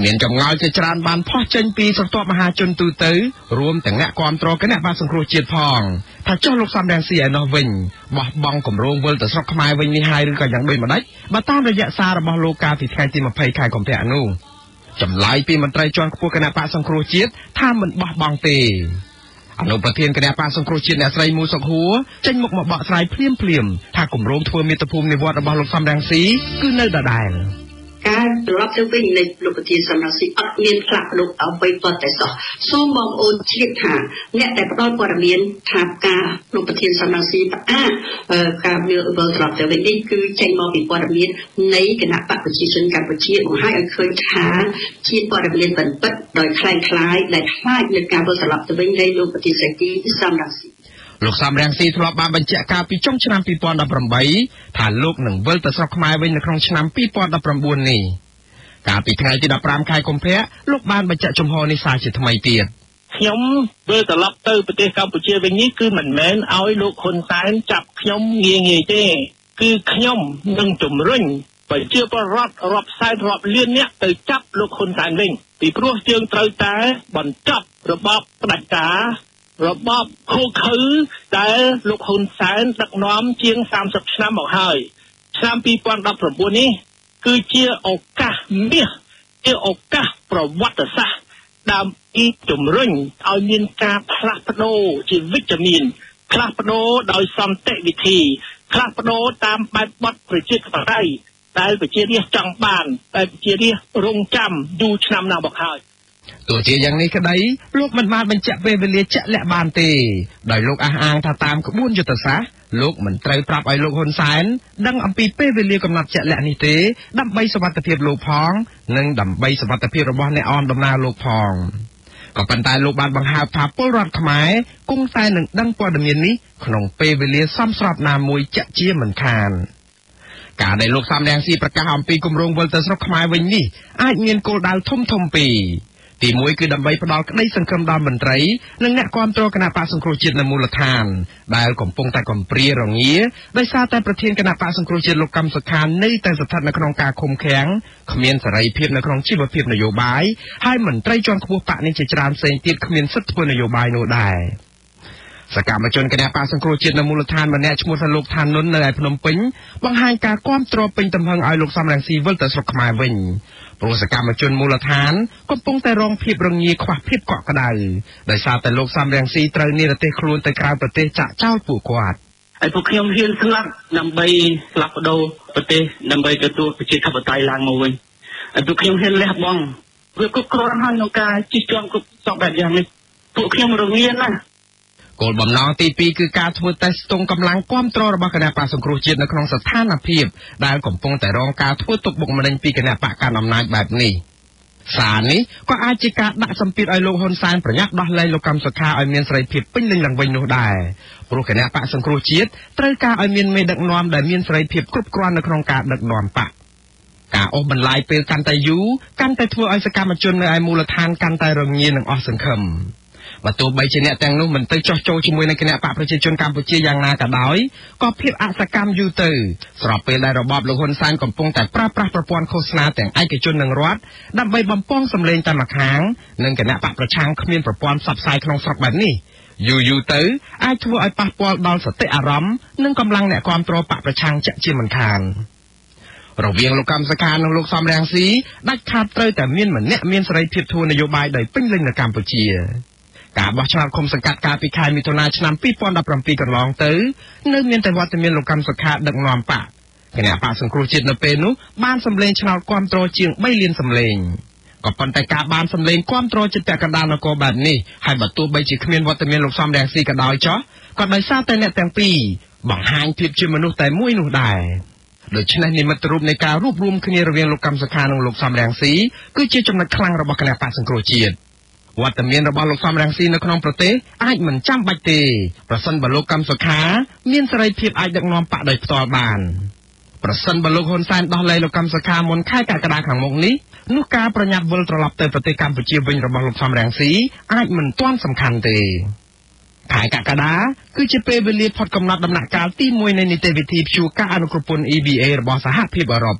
C: មានចម្ងល់ជាច្រើនបានផុសចេញពីស្រទាប់មហាជនទូទៅរួមទាំងអ្នកគាំទ្រគណៈបក្សសង្គ្រោះជាតិផងថាចុះលោកសំរងស៊ីឯនោះវិញបោះបង់គម្រោងវិលទៅស្រុកខ្មែរវិញនេះហើយឬក៏យ៉ាងដូចម្ដេចបើតាមរយៈសាររបស់លោកកាលពីថ្ងៃទីម្ភៃខែកុម្ភៈនោះចម្លើយពីមន្ត្រីជាន់ខ្ពស់គណៈបក្សសង្គ្រោះជាតិថាមិនបោះបង់ទេអនុប្រធានគណៈបក្សសង្គ្រោះជាតិអ្នកស្រីមូសុខហួរចេញមុខមកបកស្រាយភ្លាមភ្លាមថាគម្រោងធ្វើមាតុភូមិនិវត្តរបស់លោកសំរងស៊ីគឺនៅដដែល
F: ការត្រឡប់ទៅវិញនៃលោកប្រធានសំរងស៊ីអត់មានផ្លាស់ប្ដូរអ្វីប៉ុន្តែសោះសូមបងប្អូនជ្រាបថាអ្នកដែលផ្ដល់ព័ត៌មានថាការលោកប្រធានសំរងស៊ីផ្អាកការវិលត្រឡប់ទៅវិញនេះគឺចេញមកពីព័ត៌មាននៃគណៈបកប្រជាជនកម្ពុជាបង្ហាញឲ្យឃើញថាជាព័ត៌មានពិតពិតដោយคล้ายคล้ายដែលខ្លាចនឹងការវិលត្រឡប់ទៅវិញនៃលោកប្រធានសំរងស៊ី
C: លោកសំរងស៊ីធ្លាប់បានបញ្ជាក់កាលពីចុងឆ្នាំពីរពាន់ដប់ប្រាំបីថាលោកនឹងវិលទៅស្រុកខ្មែរវិញនៅក្នុងឆ្នាំពីរពាន់ដប់ប្រាំបួននេះកាលពីថ្ងៃទីដប់ប្រាំខែកុម្ភៈលោកបានបញ្ជាក់ជំហរនេះសារជាថ្មីទៀត
G: ខ្ញុំវិលត្រឡប់ទៅប្រទេសកម្ពុជាវិញនេះគឺមិនមែនឲ្យលោកហ៊ុនសែនចាប់ខ្ញុំងាយងាយទេគឺខ្ញុំនឹងជំរុញប្រជាពលរដ្ឋរាប់សែនរាប់លានអ្នកទៅចាប់លោកហ៊ុនសែនវិញពីព្រោះយើងត្រូវតែបញ្ចប់របបផ្ដាច់ការរបបខូខើដែលលោកហ៊ុនសែនដឹកនាំជាងសាមសិបឆ្នាំមកហើយឆ្នាំពីរពាន់ដប់ប្រាំបួននេះគឺជាឱកាសមាសជាឱកាសប្រវត្តិសាស្ត្រដើម្បីជំរុញឲ្យមានការផ្លាស់ប្ដូរជាវិជ្ជមានផ្លាស់ប្ដូរដោយសន្តិវិធីផ្លាស់ប្ដូរតាមបែបបទប្រជាធិបតេយ្យដែលប្រជារាស្ត្រចង់បានតែប្រជារាស្ត្ររងចាំយូរឆ្នាំណាស់មកហើយ
C: ទោះជាយ៉ាងនេះក្តីលោកមិនបានបញ្ជាក់ពេលវេលាជាក់លាក់បានទេដោយលោកអះអាងថាតាមក្បួនយុទ្ធសាស្ត្រលោកមិនត្រូវប្រាប់ឲ្យលោកហ៊ុនសែនដឹងអំពីពេលវេលាកំណត់ជាក់លាក់នេះទេដើម្បីសុវត្ថិភាពលោកផងនិងដើម្បីសុវត្ថិភាពរបស់អ្នកអមដំណើរលោកផងក៏ប៉ុន្តែលោកបានបង្ហើបថាពលរដ្ឋខ្មែរគង់តែនឹងដឹងព័ត៌មាននេះក្នុងពេលវេលាសមស្របណាមួយជាក់ជាមិនខានការដែលលោកសំរងស៊ីប្រកាសអំពីគម្រោងវិលទៅស្រុកខ្មែរវិញនេះអាចមានគោលដៅធំធំពីរទីមួយគឺដើម្បីផ្ដល់ក្តីសង្ឃឹមដល់មន្ត្រីនិងអ្នកគាំទ្រគណៈបក្សសង្គ្រោះជាតិនៅមូលដ្ឋានដែលកំពុងតែកំព្រារងាដោយសារតែប្រធានគណៈបក្សសង្គ្រោះជាតិលោកកឹមសុខានៅតែស្ថិតនៅក្នុងការឃុំឃាំងគ្មានសេរីភាពនៅក្នុងជីវភាពនយោបាយហើយមន្ត្រីជាន់ខ្ពស់បកនេះជាច្រើនផ្សេងទៀតគ្មានសិទ្ធិធ្វើនយោបាយនោះដែរសកម្មជនគណៈបក្សសង្គ្រោះជាតិនៅមូលដ្ឋានម្នាក់ឈ្មោះថាលោកថានុននៅឯភ្នំពេញបង្ហាញការគាំទ្រពេញទំហឹងឲ្យលោកសំរងស៊ីវិលទៅស្រុកខ្មែរវិញព្រោះសកម្មជនមូលដ្ឋានកំពុងតែរងភាពរងាខ្វះភាពកក់ក្ដៅដោយសារតែលោកសំរងស៊ីត្រូវនិរទេសខ្លួនទៅក្រៅប្រទេសចាក់ចោលពួកគាត់
G: ហើយពួកខ្ញុំហ៊ានស្លាប់ដើម្បីផ្លាស់ប្ដូរប្រទេសដើម្បីទទួលប្រជាធិបតេយ្យឡើងមកវិញហើយពួកខ្ញុំហ៊ានលះបង់វាគ្រប់គ្រាន់ហើយក្នុងការជិះជាន់គ្រប់សពបែបយ៉ាងនេះពួកខ្ញុំរងាណាស់
C: គោលបំណងទីពីរគឺការធ្វើតេស្តស្ទង់កម្លាំងគាំទ្ររបស់គណៈបក្សសង្គ្រោះជាតិនៅក្នុងស្ថានភាពដែលកំពុងតែរងការធ្វើទុកបុកម្នេញពីគណៈបកកាន់អំណាចបែបនេះសារនេះក៏អាចជាការដាក់សម្ពាធឲ្យលោកហ៊ុនសែនប្រញាប់ដោះលែងលោកកឹមសុខាឲ្យមានសេរីភាពពេញលេញឡើងវិញនោះដែរព្រោះគណៈបក្សសង្គ្រោះជាតិត្រូវការឲ្យមានមេដឹកនាំដែលមានសេរីភាពគ្រប់គ្រាន់នៅក្នុងការដឹកនាំបកការអូសបន្លាយពេលកាន់តែយូរកាន់តែធ្វើឲ្យសកម្មជននៅឯមូលដ្ឋានកាន់តែរងានិងអស់សង្ឃឹមបើទោះបីជាអ្នកទាំងនោះមិនទៅចោះចូលជាមួយនឹងគណៈបកប្រជាជនកម្ពុជាយ៉ាងណាក៏ដោយក៏ភាពអសកម្មយូរទៅស្របពេលដែលរបបលោកហ៊ុនសែនកំពុងតែប្រើប្រាស់ប្រព័ន្ធឃោសនាទាំងឯកជននិងរដ្ឋដើម្បីបំពងសម្លេងតែម្ខាងនិងគណៈបកប្រឆាំងគ្មានប្រព័ន្ធផ្សព្វផ្សាយក្នុងស្រុកបែបនេះយូរយូរទៅអាចធ្វើឲ្យប៉ះពាល់ដល់សតិអារម្មណ៍និងកម្លាំងអ្នកគាំទ្របកប្រឆាំងជាក់ជាមិនខានរវាងលោកកឹមសុខានិងលោកសំរងស៊ីដាច់ខាតត្រូវតែមានម្នាក់មានសេរីភាពធ្វើនយោបាយដោយពេញលេញនៅកម្ពុជាការបោះឆ្នោតឃុំសង្កាត់កាលពីខែមិថុនាឆ្នាំពីរពាន់ដប់ប្រាំពីរកន្លងទៅនៅមានតែវត្តមានលោកកឹមសុខាដឹកនាំបកគណៈបកសង្គ្រោះជាតិនៅពេលនោះបានសម្លេងឆ្នោតគាំទ្រជាងបីលានសម្លេងក៏ប៉ុន្តែការបានសម្លេងគាំទ្រចិត្តពាក់កណ្ដាលនគរបែបនេះហើយបើទោះបីជាគ្មានវត្តមានលោកសំរងស៊ីក៏ដោយចុះក៏ដោយសារតែអ្នកទាំងពីរបង្ហាញភាពជាមនុស្សតែមួយនោះដែរដូច្នេះនិមិត្តរូបនៃការរួបរวมគ្នារវាងលោកកឹមសុខានិងលោកសំរងស៊ីគឺជាចំណុចខ្លាំងរបស់គណៈបកសង្គ្រោះជាតិវត្តមានរបស់លោកសំរងស៊ីនៅក្នុងប្រទេសអាចមិនចាំបាច់ទេប្រសិនបើលោកកឹមសុខាមានសេរីភាពអាចដឹកនាំបកដោយផ្ទាល់បានប្រសិនបើលោកហ៊ុនសែនដោះលែងលោកកឹមសុខាមុនខែកក្កដាខាងមុខនេះនោះការប្រញាប់វិលត្រឡប់ទៅប្រទេសកម្ពុជាវិញរបស់លោកសំរងស៊ីអាចមិនទាន់សំខាន់ទេខែកក្កដាគឺជាពេលវេលាផុតកំណត់ដំណាក់កាលទីមួយនៃនីតិវិធីព្យួរការអនុគ្រោះពន្ធ E B A របស់សហភាពអឺរ៉ុប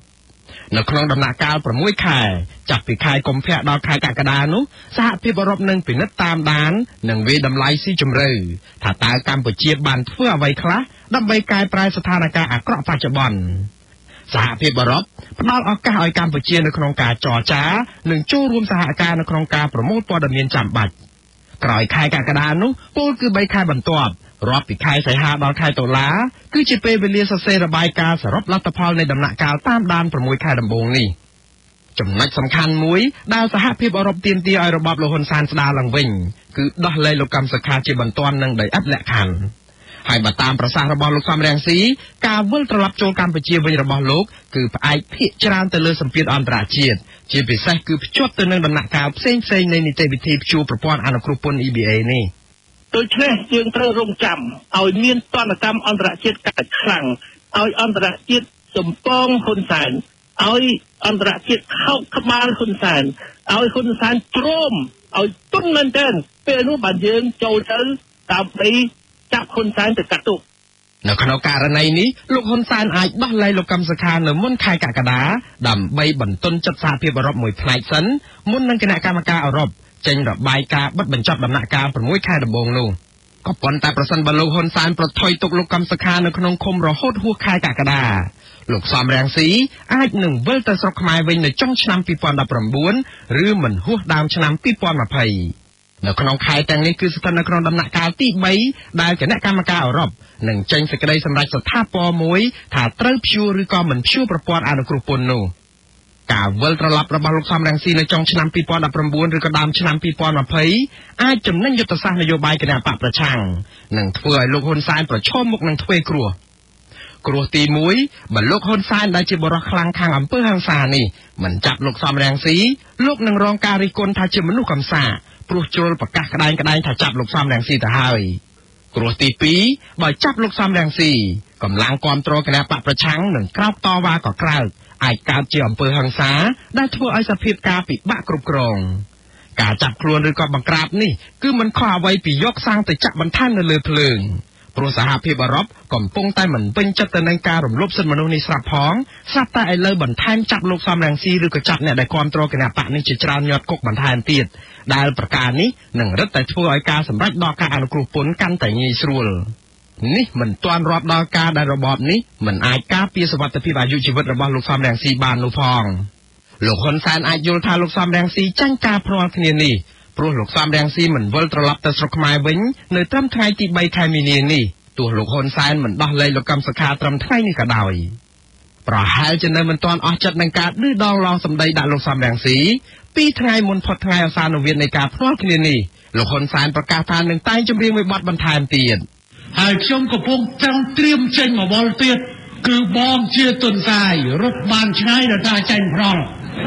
C: នៅក្នុងដំណាក់កាលប្រាំមួយខែចាប់ពីខែកុម្ភៈដល់ខែកក្កដានោះសហភាពអឺរ៉ុបនឹងពិនិត្យតាមដាននិងវិតម្លៃស៊ីជម្រៅថាតើកម្ពុជាបានធ្វើអ្វីខ្លះដើម្បីកែប្រែស្ថានភាពអាក្រក់បច្ចុប្បន្នសហភាពអឺរ៉ុបផ្ដល់ឱកាសឲ្យកម្ពុជានៅក្នុងការចរចានិងចូលរួមសហការនៅក្នុងការប្រមូលព័ត៌មានចាំបាច់ក្រោយខែកក្កដានោះពលគឺបីខែបន្ទាប់រាប់ពីខែសីហាដល់ខែតុលាគឺជាពេលវេលាសរសេររបាយការណ៍សរុបលទ្ធផលនៃដំណាក់កាលតាមដានប្រាំមួយខែដំបូងនេះចំណុចសំខាន់មួយដែលសហភាពអឺរ៉ុបទាមទារឲ្យរបបលោកហ៊ុនសែនស្ដារឡើងវិញគឺដោះលែងលោកកឹមសុខាជាបន្ទាន់និងដោយឥតលក្ខខណ្ឌហើយបើតាមប្រសាសន៍របស់លោកសំរងស៊ីការវិលត្រឡប់ចូលកម្ពុជាវិញរបស់លោកគឺផ្អែកភាគច្រើនទៅលើសម្ពាធអន្តរជាតិជាពិសេសគឺភ្ជាប់ទៅនឹងដំណាក់កាលផ្សេងផ្សេងនៃនីតិវិធីព្យួរប្រព័ន្ធអនុគ្រោះពន្ធ E B A នេះ
G: ដូច្នេះយើងត្រូវរងចាំឲ្យមានទណ្ឌកម្មអន្តរជាតិកើតខ្លាំងឲ្យអន្តរជាតិសំពងហ៊ុនសែនឲ្យអន្តរជាតិខោកក្បាលហ៊ុនសែនឲ្យហ៊ុនសែនទ្រាំឲ្យទន់មែនទែនពេលនោះបានយើងចូលទៅដើម្បីចាប់ហ៊ុនសែនទៅកាត់ទោស
C: នៅក្នុងករណីនេះលោកហ៊ុនសែនអាចដោះលែងលោកកឹមសុខានៅមុនខែកក្កដាដើម្បីបន្ទន់ចិត្តសហភាពអឺរ៉ុបមួយផ្នែកសិនមុននឹងគណៈកម្មការអឺរ៉ុបចេញរបាយការណ៍បិទបញ្ចប់ដំណាក់កាលប្រាំមួយខែដំបូងនោះក៏ប៉ុន្តែប្រសិនបើលោកហ៊ុនសែនប្រថុយទុកលោកកឹមសុខានៅក្នុងឃុំរហូតហួសខែកក្កដាលោកសំរងស៊ីអាចនឹងវិលទៅស្រុកខ្មែរវិញនៅចុងឆ្នាំពីរពាន់ដប់ប្រាំបួនឬមិនហួសដើមឆ្នាំពីរពាន់ម្ភៃនៅក្នុងខែទាំងនេះគឺស្ថិតនៅក្នុងដំណាក់កាលទីបីដែលគណៈកម្មការអឺរ៉ុបនឹងចេញសេចក្តីសម្រេចស្ថាពរមួយថាត្រូវព្យួរឬក៏មិនព្យួរប្រព័ន្ធអនុគ្រោះពន្ធនោះការវិលត្រឡប់របស់លោកសំរងស៊ីនៅចុងឆ្នាំពីរពាន់ដប់ប្រាំបួនឬក៏ដើមឆ្នាំពីរពាន់ម្ភៃអាចចំណេញយុទ្ធសាស្ត្រនយោបាយគណៈបកប្រឆាំងនិងធ្វើឲ្យលោកហ៊ុនសែនប្រឈមមុខនឹងទ្វេគ្រោះគ្រោះទីមួយបើលោកហ៊ុនសែនដែលជាបរិះខ្លាំងខាងអំពើហិង្សានេះមិនចាប់លោកសំរងស៊ីលោកនឹងរងការរិះគន់ថាជាមនុស្សកំសាព្រោះជ្រុលប្រកាសក្តែងក្តែងថាចាប់លោកសំរងស៊ីទៅហើយគ្រោះទីពីរបើចាប់លោកសំរងស៊ីកម្លាំងគាំទ្រគណៈបកប្រឆាំងនឹងក្រោកតវ៉ាក៏ក្រោកអាចកើតជាអំពើហិង្សាដែលធ្វើឲ្យសភាពការពិបាកគ្រប់គ្រងការចាប់ខ្លួនឬក៏បង្ក្រាបនេះគឺមិនខុសអ្វីពីយកសាំងទៅចាក់បន្ថែមនៅលើភ្លើងព្រោះសហភាពអឺរ៉ុបកំពុងតែមិនពេញចិត្តទៅនឹងការរំលោភសិទ្ធិមនុស្សនេះស្រាប់ផងស្រាប់តែឥឡូវបន្ថែមចាប់លោកសំរងស៊ីឬក៏ចាប់អ្នកដែលគាំទ្រគណៈបកនេះជាច្រើនញាត់គុកបន្ថែមទៀតដែលប្រការនេះនឹងរឹតតែធ្វើឲ្យការសម្រេចដល់ការអនុគ្រោះពន្ធកាន់តែងាយស្រួលនេះមិនទាន់រាប់ដល់ការដែលរបបនេះមិនអាចការពារសុវត្ថិភាពអាយុជីវិតរបស់លោកសំរងស៊ីបាននោះផងលោកហ៊ុនសែនអាចយល់ថាលោកសំរងស៊ីចាញ់ការភ្នាល់គ្នានេះព្រោះលោកសំរងស៊ីមិនវិលត្រឡប់ទៅស្រុកខ្មែរវិញនៅត្រឹមថ្ងៃទីបីខែមីនានេះទោះលោកហ៊ុនសែនមិនដោះលែងលោកកឹមសុខាត្រឹមថ្ងៃនេះក៏ដោយប្រហែលជានៅមិនទាន់អស់ចិត្តនឹងការឌឺដងឡងសម្ដីដាក់លោកសំរងស៊ីពីថ្ងៃមុនផុតថ្ងៃអសានុវិទ្យនៃការភ្នាល់គ្នានេះលោកហ៊ុនសែនប្រកាសថានឹងតែងចម្រៀងមួយបទបន្ថែមទៀត
D: ហើយខ្ញុំកំពុងចង់ត្រៀមចេញមកវល់ទៀតគឺបងជាទុនសាយរត់បានឆ្ងាយដល់តាចាញ់ប្រល់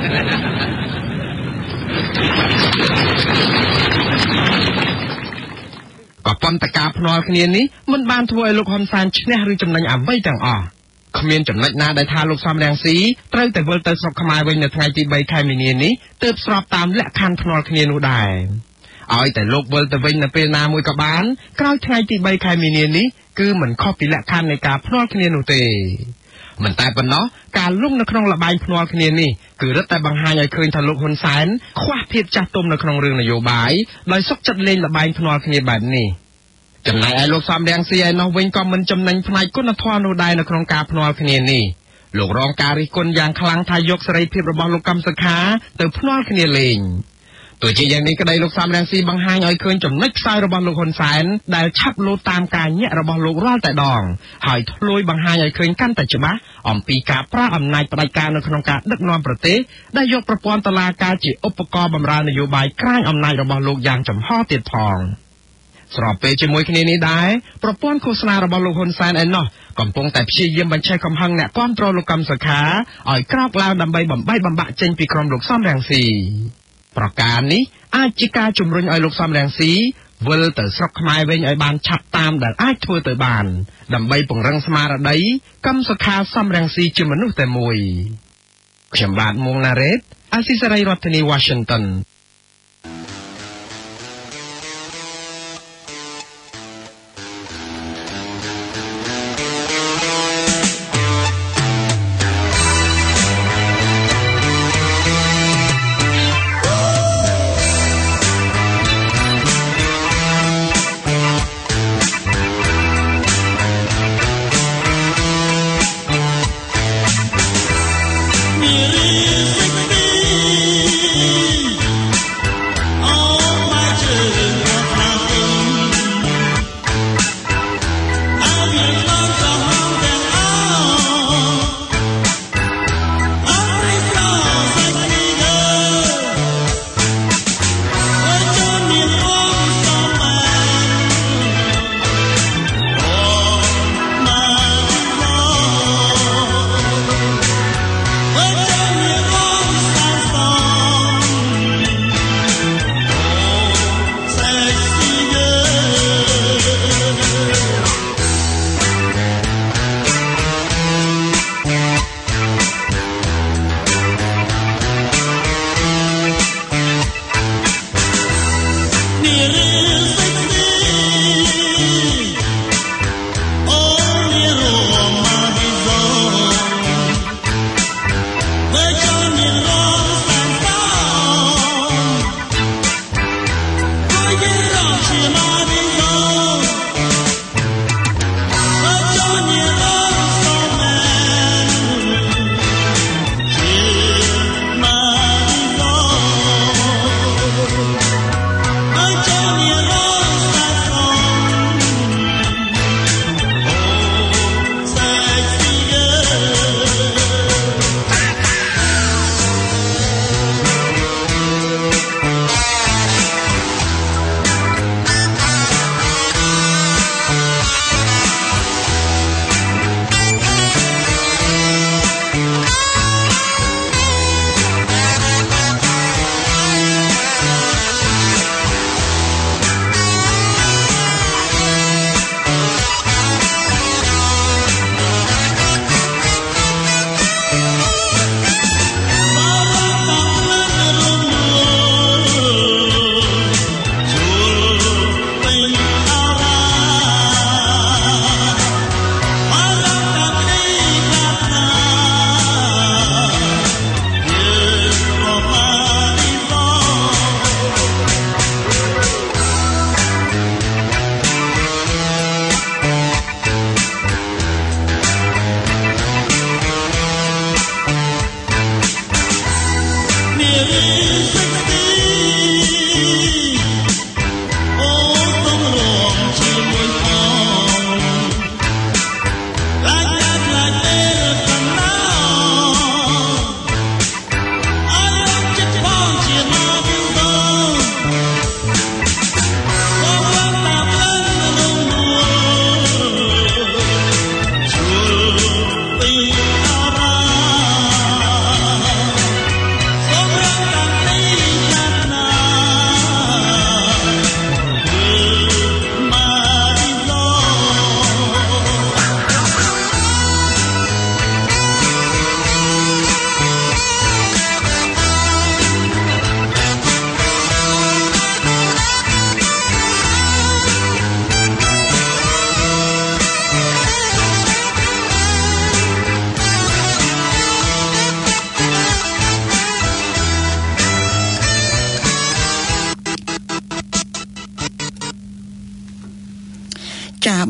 C: ក៏ប៉ុន្តែការភ្នាល់គ្នានេះមិនបានធ្វើឲ្យលោកហ៊ុនសែនឈ្នះឬចំណេញអ្វីទាំងអស់គ្មានចំណុចណាដែលថាលោកសំរងស៊ីត្រូវតែវិលទៅស្រុកខ្មែរវិញនៅថ្ងៃទីបីខែមីនានេះទើបស្របតាមលក្ខខណ្ឌភ្នាល់គ្នានោះដែរឲ្យតែលោកវិលទៅវិញនៅពេលណាមួយក៏បានក្រោយថ្ងៃទីបីខែមីនានេះគឺមិនខុសពីលក្ខខណ្ឌនៃការភ្នាល់គ្នានោះទេមិនតែប៉ុណ្ណោះការលំនៅក្នុងលបែងភ្នាល់គ្នានេះគឺរឹតតែបង្ហាញឲ្យឃើញថាលោកហ៊ុនសែនខ្វះភាពចាស់ទុំនៅក្នុងរឿងនយោបាយដោយសុខចិត្តលេងលបែងភ្នាល់គ្នាបែបនេះចំណែកឯលោកសំរងស៊ីឯនោះវិញក៏មិនចំណេញផ្នែកគុណធម៌នោះដែរនៅក្នុងការភ្នាល់គ្នានេះលោករងការរិះគន់យ៉ាងខ្លាំងថាយកសេរីភាពរបស់លោកកឹមសុខាទៅភ្នាល់គ្នាលេងទោះជាយ៉ាងនេះក្តីលោកសំរងស៊ីបង្ហាញឲ្យឃើញចំណុចខ្សោយរបស់លោកហ៊ុនសែនដែលឆាប់លោតតាមការញាក់របស់លោករាល់តែដងហើយធ្លុយបង្ហាញឲ្យឃើញកាន់តែច្បាស់អំពីការប្រើអំណាចផ្ដាច់ការនៅក្នុងការដឹកនាំប្រទេសដែលយកប្រព័ន្ធតុលាការជាឧបករណ៍បម្រើនយោបាយក្រាញអំណាចរបស់លោកយ៉ាងចំហទៀតផងស្របពេលជាមួយគ្នានេះដែរប្រព័ន្ធឃោសនារបស់លោកហ៊ុនសែនឯណោះកំពុងតែព្យាយាមបញ្ឆេះកំហឹងអ្នកគាំទ្រលោកកឹមសុខាឲ្យក្រោកឡើងដើម្បីបំបីបំបាក់ចេញពីក្រុមលោកសំរងស៊ីប្រការនេះអាចជាការជំរុញឲ្យលោកសំរងស៊ីវិលទៅស្រុកខ្មែរវិញឲ្យបានឆាប់តាមដែលអាចធ្វើទៅបានដើម្បីពង្រឹងស្មារតីកឹមសុខាសំរងស៊ីជាមនុស្សតែមួយខ្ញុំបាទមួងណារ៉េតអាស៊ីសេរីរដ្ឋធានី Washington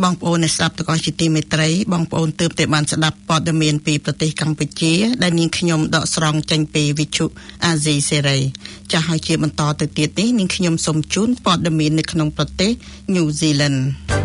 A: បងប្អូនអ្នកស្ដាប់ទាំងអស់ជាទីមេត្រីបងប្អូនទើបតែបានស្ដាប់ព័ត៌មានពីប្រទេសកម្ពុជាដែលនាងខ្ញុំដកស្រង់ចេញពីវិទ្យុអាស៊ីសេរីចាស់ហើយជាបន្តទៅទៀតនេះនាងខ្ញុំសូមជូនព័ត៌មាននៅក្នុងប្រទេសញូហ្សេឡង់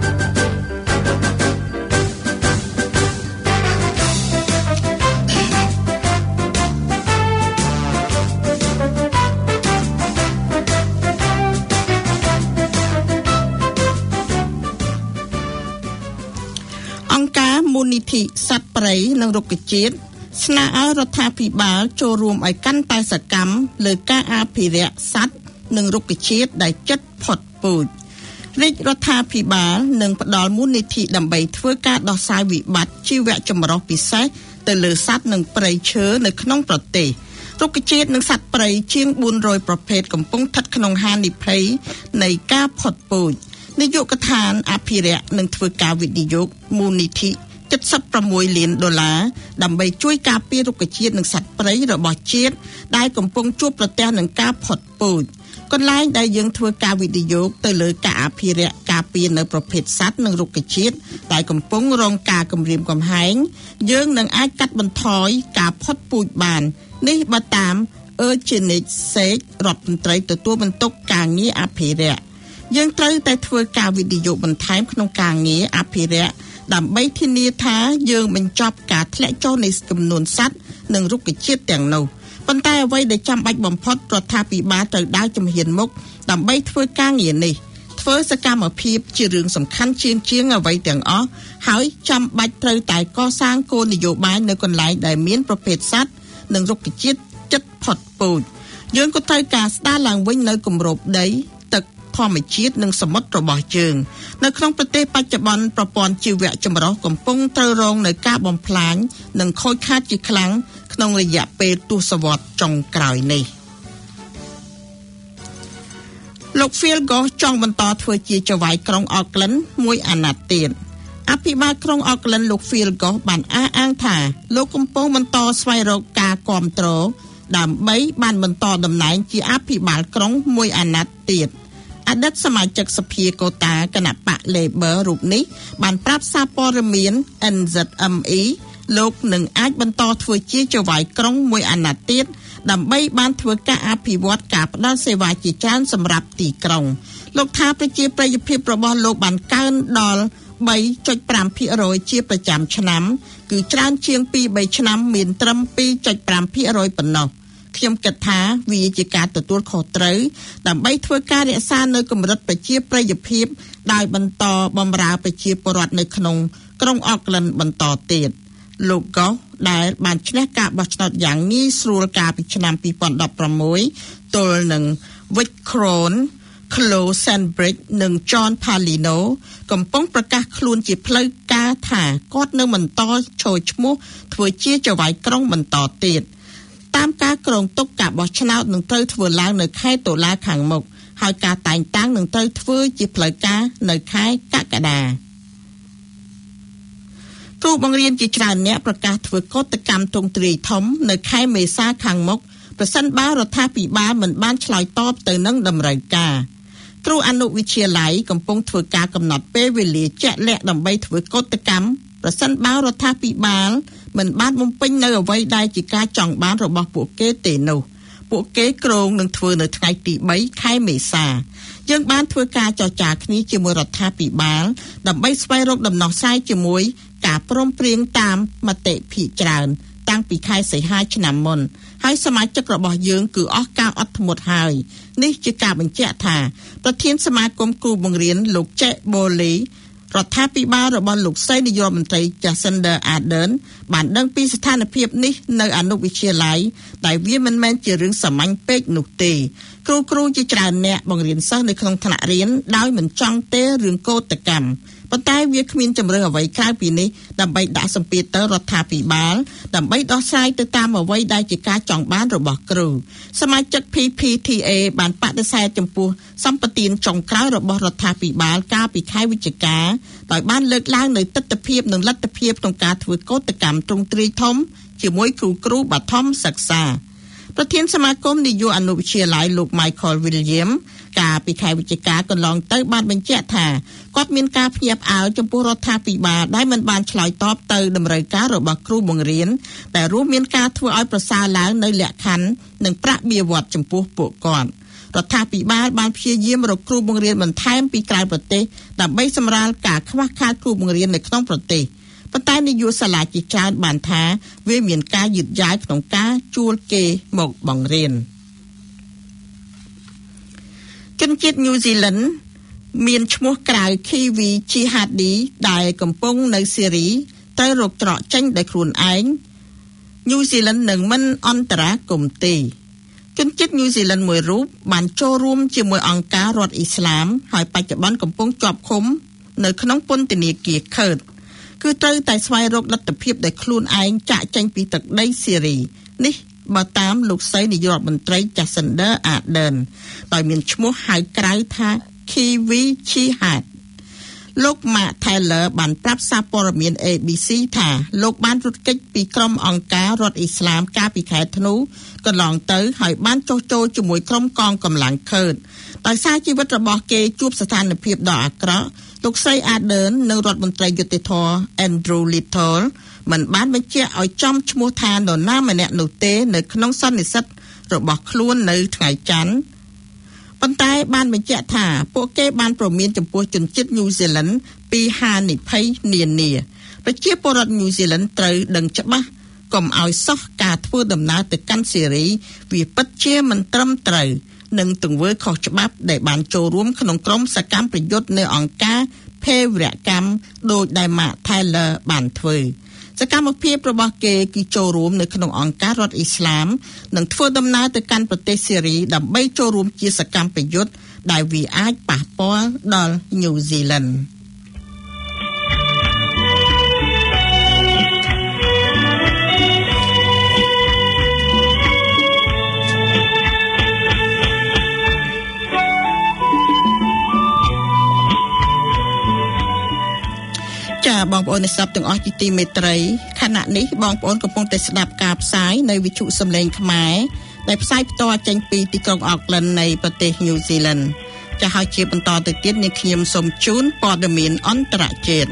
A: មូលនិធិសត្វព្រៃនិងរុក្ខជាតិស្នើឲ្យរដ្ឋាភិបាលចូលរួមឲ្យកាន់តែសកម្មលើការអភិរក្សសត្វនិងរុក្ខជាតិដែលជិតផុតពូជរាជរដ្ឋាភិបាលនឹងផ្ដល់មូលនិធិដើម្បីធ្វើការដោះស្រាយវិបត្តិជីវៈចម្រុះពិសេសទៅលើសត្វនិងព្រៃឈើនៅក្នុងប្រទេសរុក្ខជាតិនិងសត្វព្រៃជាងបួនរយប្រភេទកំពុងស្ថិតក្នុងហានិភ័យនៃការផុតពូជនាយកដ្ឋានអភិរក្សនឹងធ្វើការវិនិយោគមូលនិធិเจ็ดสิบหกលានដុល្លារដើម្បីជួយការពាររុក្ខជាតិនិងសត្វព្រៃរបស់ជាតិដែលកំពុងជួបប្រទះនឹងការផុតពូជកន្លែងដែលយើងធ្វើការវិនិយោគទៅលើការអភិរក្សការពារនៅប្រភេទសត្វនិងរុក្ខជាតិដែលកំពុងរងការគំរាមកំហែងយើងនឹងអាចកាត់បន្ថយការផុតពូជបាននេះបើតាមអឺជីនិកសេករដ្ឋមន្ត្រីទទួលបន្ទុកការងារអភិរក្សយើងត្រូវតែធ្វើការវិនិយោគបន្ថែមក្នុងការងារអភិរក្សដើម្បីធានាថាយើងបញ្ចប់ការធ្លាក់ចុះនៃចំនួនសត្វនិងរុក្ខជាតិទាំងនោះប៉ុន្តែអ្វីដែលចាំបាច់បំផុតរដ្ឋាភិបាលត្រូវដើរជំហានមុខដើម្បីធ្វើការងារនេះធ្វើសកម្មភាពជារឿងសំខាន់ជាងជាងអ្វីទាំងអស់ហើយចាំបាច់ត្រូវតែកសាងគោលនយោបាយនៅកន្លែងដែលមានប្រភេទសត្វនិងរុក្ខជាតិជិតផុតពូជយើងក៏ត្រូវការស្ដារឡើងវិញនៅគម្របដីធម្មជាតិនិងសមុទ្ររបស់យើងនៅក្នុងប្រទេសបច្ចុប្បន្នប្រព័ន្ធជីវៈចម្រុះកំពុងត្រូវរងនឹងការបំផ្លាញនិងខូចខាតជាខ្លាំងក្នុងរយៈពេលទសវត្សរ៍ចុងក្រោយនេះលោក Phil Goff ចង់បន្តធ្វើជាចៅហ្វាយក្រុង Auckland មួយអាណត្តិទៀតអភិបាលក្រុង Auckland លោក Phil Goff បានអះអាងថាលោកកំពុងបន្តស្វែងរកការគាំទ្រដើម្បីបានបន្តតំណែងជាអភិបាលក្រុងមួយអាណត្តិទៀតអតីតសមាជិកសភាកូតាគណៈបក Labor រូបនេះបានប្រាប់សារព័ត៌មាន เอ็น เซด เอ็ม อี លោកនឹងអាចបន្តធ្វើជាចៅហ្វាយក្រុងមួយអាណត្តិទៀតដើម្បីបានធ្វើការអភិវឌ្ឍការផ្តល់សេវាជាច្រើនសម្រាប់ទីក្រុងលោកថាប្រជាប្រិយភាពរបស់លោកបានកើនដល់ បីចុចប្រាំភាគរយ ជាប្រចាំឆ្នាំគឺច្រើនជាងពីរបីឆ្នាំមានត្រឹម ពីរចុចប្រាំភាគរយ ប៉ុណ្ណោះខ្ញុំគិតថាវាជាការទទួលខុសត្រូវដើម្បីធ្វើការរក្សានៅកម្រិតប្រជាប្រិយភាពដោយបន្តបម្រើប្រជាពលរដ្ឋនៅក្នុងក្រុង Auckland បន្តទៀតលោក Goff ដែលបានឈ្នះការបោះឆ្នោតយ៉ាងងាយស្រួលកាលពីឆ្នាំពីរពាន់ដប់ប្រាំមួយ ទល់នឹង Vic Cron Chloe Sandbridge និង John Palino កំពុងប្រកាសខ្លួនជាផ្លូវការថាគាត់នឹងបន្តចូលឈ្មោះធ្វើជាចៅហ្វាយក្រុងបន្តទៀតតាមការគ្រោងទុកការបោះឆ្នោតនឹងត្រូវធ្វើឡើងនៅខែតុលាខាងមុខហើយការតែងតាំងនឹងត្រូវធ្វើជាផ្លូវការនៅខែកក្កដាគ្រូបង្រៀនជាច្រើនអ្នកប្រកាសធ្វើកោតកម្មទ្រង់ទ្រាយធំនៅខែមេសាខាងមុខប្រសិនបើរដ្ឋាភិបាលមិនបានឆ្លើយតបទៅនឹងតម្រូវការគ្រូអនុវិទ្យាល័យកំពុងធ្វើការកំណត់ពេលវេលាជាក់លាក់ដើម្បីធ្វើកោតកម្មប្រសិនបើរដ្ឋាភិបាលមិនបានបំពេញនៅអ្វីដែលជាការចង់បានរបស់ពួកគេទេនោះពួកគេគ្រោងនឹងធ្វើនៅថ្ងៃទីបីខែមេសាយើងបានធ្វើការចរចាគ្នាជាមួយរដ្ឋាភិបាលដើម្បីស្វែងរកដំណោះស្រាយជាមួយការព្រមព្រៀងតាមមតិភាគច្រើនតាំងពីខែសីហាឆ្នាំមុនហើយសមាជិករបស់យើងគឺអស់ការអត់ធ្មត់ហើយនេះជាការបញ្ជាក់ថាប្រធានសមាគមគ្រូបង្រៀនលោកចេបូលីរដ្ឋាភិបាលរបស់លោកស្រីនាយករដ្ឋមន្ត្រី Jacinda Ardern បានដឹងពីស្ថានភាពនេះនៅអនុវិទ្យាល័យដែលវាមិនមែនជារឿងសាមញ្ញពេកនោះទេគ្រូគ្រូជាច្រើនអ្នកបង្រៀនសិស្សនៅក្នុងថ្នាក់រៀនដោយមិនចង់ទេរឿងកោតកម្មប៉ុន្តែវាគ្មានជំរឿនអ្វីក្រៅពីនេះដើម្បីដាក់សម្ពាធទៅរដ្ឋាភិបាលដើម្បីដោះស្រាយទៅតាមអ្វីដែលជាការចង់បានរបស់គ្រូសមាជិក พี พี ที เอ បានបដិសេធចំពោះសម្បទានចុងក្រោយរបស់រដ្ឋាភិបាលកាលពីខែវិច្ឆិកាដោយបានលើកឡើងនៅទស្សនវិជ្ជានិងលទ្ធភាពក្នុងការធ្វើកោតកម្មទ្រង់ទ្រាយធំជាមួយគ្រូគ្រូបឋមសិក្សាប្រធានសមាគមនាយកអនុវិទ្យាល័យលោក Michael William ការពីខែវិច្ឆិកាកន្លងទៅបានបញ្ជាក់ថាគាត់មានការភ្ញាក់ផ្អើលចំពោះរដ្ឋាភិបាលដែលមិនបានឆ្លើយតបទៅតម្រូវការរបស់គ្រូបង្រៀនតែរួមមានការធ្វើឲ្យប្រសើរឡើងនៅលក្ខខណ្ឌនិងប្រាក់បៀវត្សចំពោះពួកគាត់រដ្ឋាភិបាលបានព្យាយាមរកគ្រូបង្រៀនបន្ថែមពីក្រៅប្រទេសដើម្បីសម្រាលការខ្វះខាតគ្រូបង្រៀននៅក្នុងប្រទេសប៉ុន្តែនាយកសាលាជាច្រើនបានថាវាមានការយឺតយ៉ាវក្នុងការជួលគេមកបង្រៀនជនជាតិញូហ្សេឡង់មានឈ្មោះក្រៅ Kiwi Jihadi ដែលកំពុងនៅសេរីត្រូវរកច្រកចេញដោយខ្លួនឯងញូហ្សេឡង់នឹងមិនអន្តរាគមន៍ទេជនជាតិញូហ្សេឡង់មួយរូបបានចូលរួមជាមួយអង្គការរដ្ឋអ៊ីស្លាមហើយបច្ចុប្បន្នកំពុងជាប់ឃុំនៅក្នុងពន្ធនាគារខឺតគឺត្រូវតែស្វែងរកលទ្ធភាពដោយខ្លួនឯងចាក់ចេញពីទឹកដីសេរីនេះបើតាមលោកស្រីនាយករដ្ឋមន្ត្រី Jacinda Ardern ដោយមានឈ្មោះហៅក្រៅថា Kiwi Jihad លោក Mark Taylor បានប្រាប់សារព័ត៌មាន A B C ថាលោកបានរត់គេចពីក្រុមអង្គការរដ្ឋអ៊ីស្លាមកាលពីខែធ្នូកន្លងទៅហើយបានចុះចូលជាមួយក្រុមកងកម្លាំងខឺតដោយសារជីវិតរបស់គេជួបស្ថានភាពដ៏អាក្រក់លោកស្រី Ardern និងរដ្ឋមន្ត្រីយុតិធម៌ Andrew Little មិនបានបញ្ជាក់ឲ្យចំឈ្មោះថានរណាម្នាក់នោះទេនៅក្នុងសន្និសីទរបស់ខ្លួននៅថ្ងៃច័ន្ទប៉ុន្តែបានបញ្ជាក់ថាពួកគេបានព្រមានចំពោះជនជាតិញូហ្សេឡង់ពីហានិភ័យនានាប្រជាពលរដ្ឋញូហ្សេឡង់ត្រូវដឹងច្បាស់កុំឲ្យសោះការធ្វើដំណើរទៅកាន់សេរីវាពិតជាមិនត្រឹមត្រូវនិងទង្វើខុសច្បាប់ដែលបានចូលរួមក្នុងក្រុមសកម្មប្រយុទ្ធនៅអង្គការភេរវកម្មដោយដែល Mark Taylor បានធ្វើសកម្មភាពរបស់គេគឺចូលរួមនៅក្នុងអង្គការរដ្ឋអ៊ីស្លាមនិងធ្វើដំណើរទៅកាន់ប្រទេសសេរីដើម្បីចូលរួមជាសកម្មប្រយុទ្ធដែលវាអាចប៉ះពាល់ដល់ញូហ្សេឡង់បងប្អូនអ្នកស្ដាប់ទាំងអស់ជាទីមេត្រីខណៈនេះបងប្អូនកំពុងតែស្ដាប់ការផ្សាយនៅវិទ្យុសំឡេងខ្មែរដែលផ្សាយផ្ទាល់ចេញពីទីក្រុងអូកឡែននៃប្រទេសញូហ្សេឡង់ចា៎ហើយជាបន្តទៅទៀតនេះខ្ញុំសូមជូនព័ត៌មានអន្តរជាតិ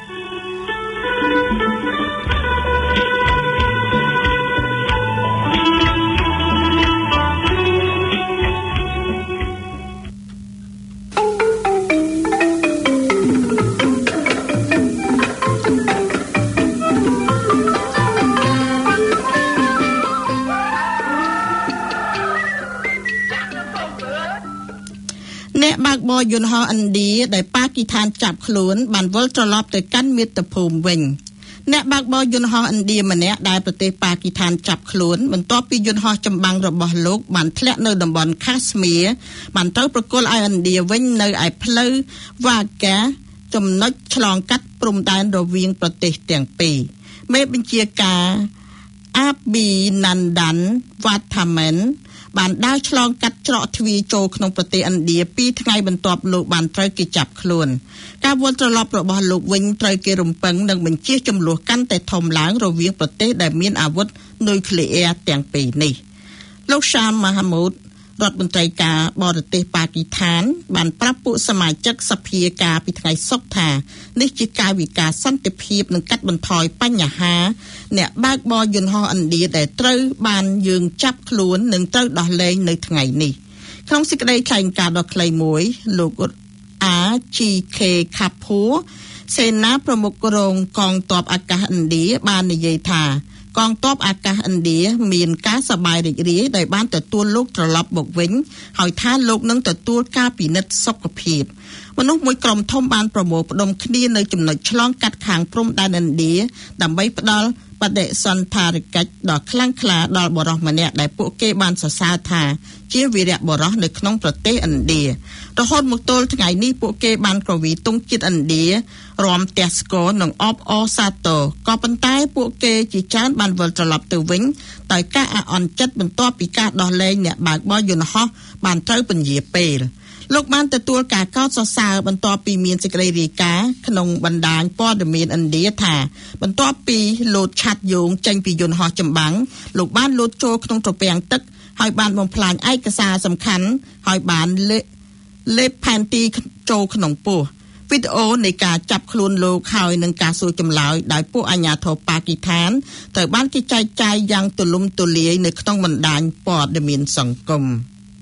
A: យន្តហោះឥណ្ឌាដែលប៉ាគីស្ថានចាប់ខ្លួនបានវិលត្រឡប់ទៅកាន់មាតុភូមិវិញអ្នកបើកបរយន្តហោះឥណ្ឌាម្នាក់ដែលប្រទេសប៉ាគីស្ថានចាប់ខ្លួនបន្ទាប់ពីយន្តហោះចម្បាំងរបស់លោកបានធ្លាក់នៅតំបន់ខាស្មៀរបានត្រូវប្រគល់ឲ្យឥណ្ឌាវិញនៅឯផ្លូវវ៉ាកាចំណុចឆ្លងកាត់ព្រំដែនរវាងប្រទេសទាំងពីរមេបញ្ជាការអាប៊ីណាន់ដាន់វ៉ាថាមែនបានដើរឆ្លងកាត់ច្រកទ្វារចូលក្នុងប្រទេសឥណ្ឌាពីរថ្ងៃបន្ទាប់លោកបានត្រូវគេចាប់ខ្លួនការវិលត្រឡប់របស់លោកវិញត្រូវគេរំពឹងនឹងបញ្ជៀសចំនួនកាន់តែធំឡើងរវាងប្រទេសដែលមានអាវុធនុយក្លេអ៊ែរទាំងពីរនេះលោកសាម ម៉ាហាមូដរដ្ឋមន្ត្រីការបរទេសប៉ាគីស្ថានបានប្រាប់ពួកសមាជិកសភាការពីថ្ងៃសុក្រថានេះជាកាយវិការសន្តិភាពនិងកាត់បន្ថយបញ្ហាអ្នកបើកបរយន្តហោះឥណ្ឌាដែលត្រូវបានយើងចាប់ខ្លួននិងត្រូវដោះលែងនៅថ្ងៃនេះក្នុងសេចក្តីថ្លែងការណ៍ដ៏ខ្លីមួយលោក អា ជី ខេ ខាភូសេនាប្រមុខរងកងទ័ពអាកាសឥណ្ឌាបាននិយាយថាកងទ័ពអាកាសឥណ្ឌាមានការសប្បាយរីករាយដែលបានទទួលលោកត្រឡប់មកវិញហើយថាលោកនឹងទទួលការពិនិត្យសុខភាពមនុស្សមួយក្រុមធំបានប្រមូលផ្ដុំគ្នានៅចំណុចឆ្លងកាត់ខាងព្រំដែនឥណ្ឌាដើម្បីផ្ដល់បដិសណ្ឋារកិច្ចដ៏ខ្លាំងក្លាដល់បរិសម្នាក់ដែលពួកគេបានសរសើរថាជាវីរៈបុរសនៅក្នុងប្រទេសឥណ្ឌារហូតមកទល់ថ្ងៃនេះពួកគេបានក្រវីទង់ជាតិឥណ្ឌារំទះស្គរនិងអបអរសាទរក៏ប៉ុន្តែពួកគេជាច្រើនបានវិលត្រឡប់ទៅវិញដោយការអអន់ចិត្តបន្ទាប់ពីការដោះលែងអ្នកបើកបរយន្តហោះបានត្រូវពន្យាពេលលោកបានទទួលការកោតសរសើរបន្ទាប់ពីមានសេចក្តីរាយការណ៍ក្នុងបណ្ដាញព័ត៌មានឥណ្ឌាថាបន្ទាប់ពីលោតឆាត់យោងចេញពីយន្តហោះចម្បាំងលោកបានលោតចូលក្នុងត្រពាំងទឹកហើយបានបំផ្លាញឯកសារសំខាន់ហើយបានលេបផែនទីចូលក្នុងពោះវីដេអូនៃការចាប់ខ្លួនលោកហើយនឹងការសួរចម្លើយដោយពួកអាជ្ញាធរប៉ាគីស្ថានត្រូវបានគេចែកចាយយ៉ាងទូលំទូលាយនៅក្នុងបណ្ដាញព័ត៌មានសង្គម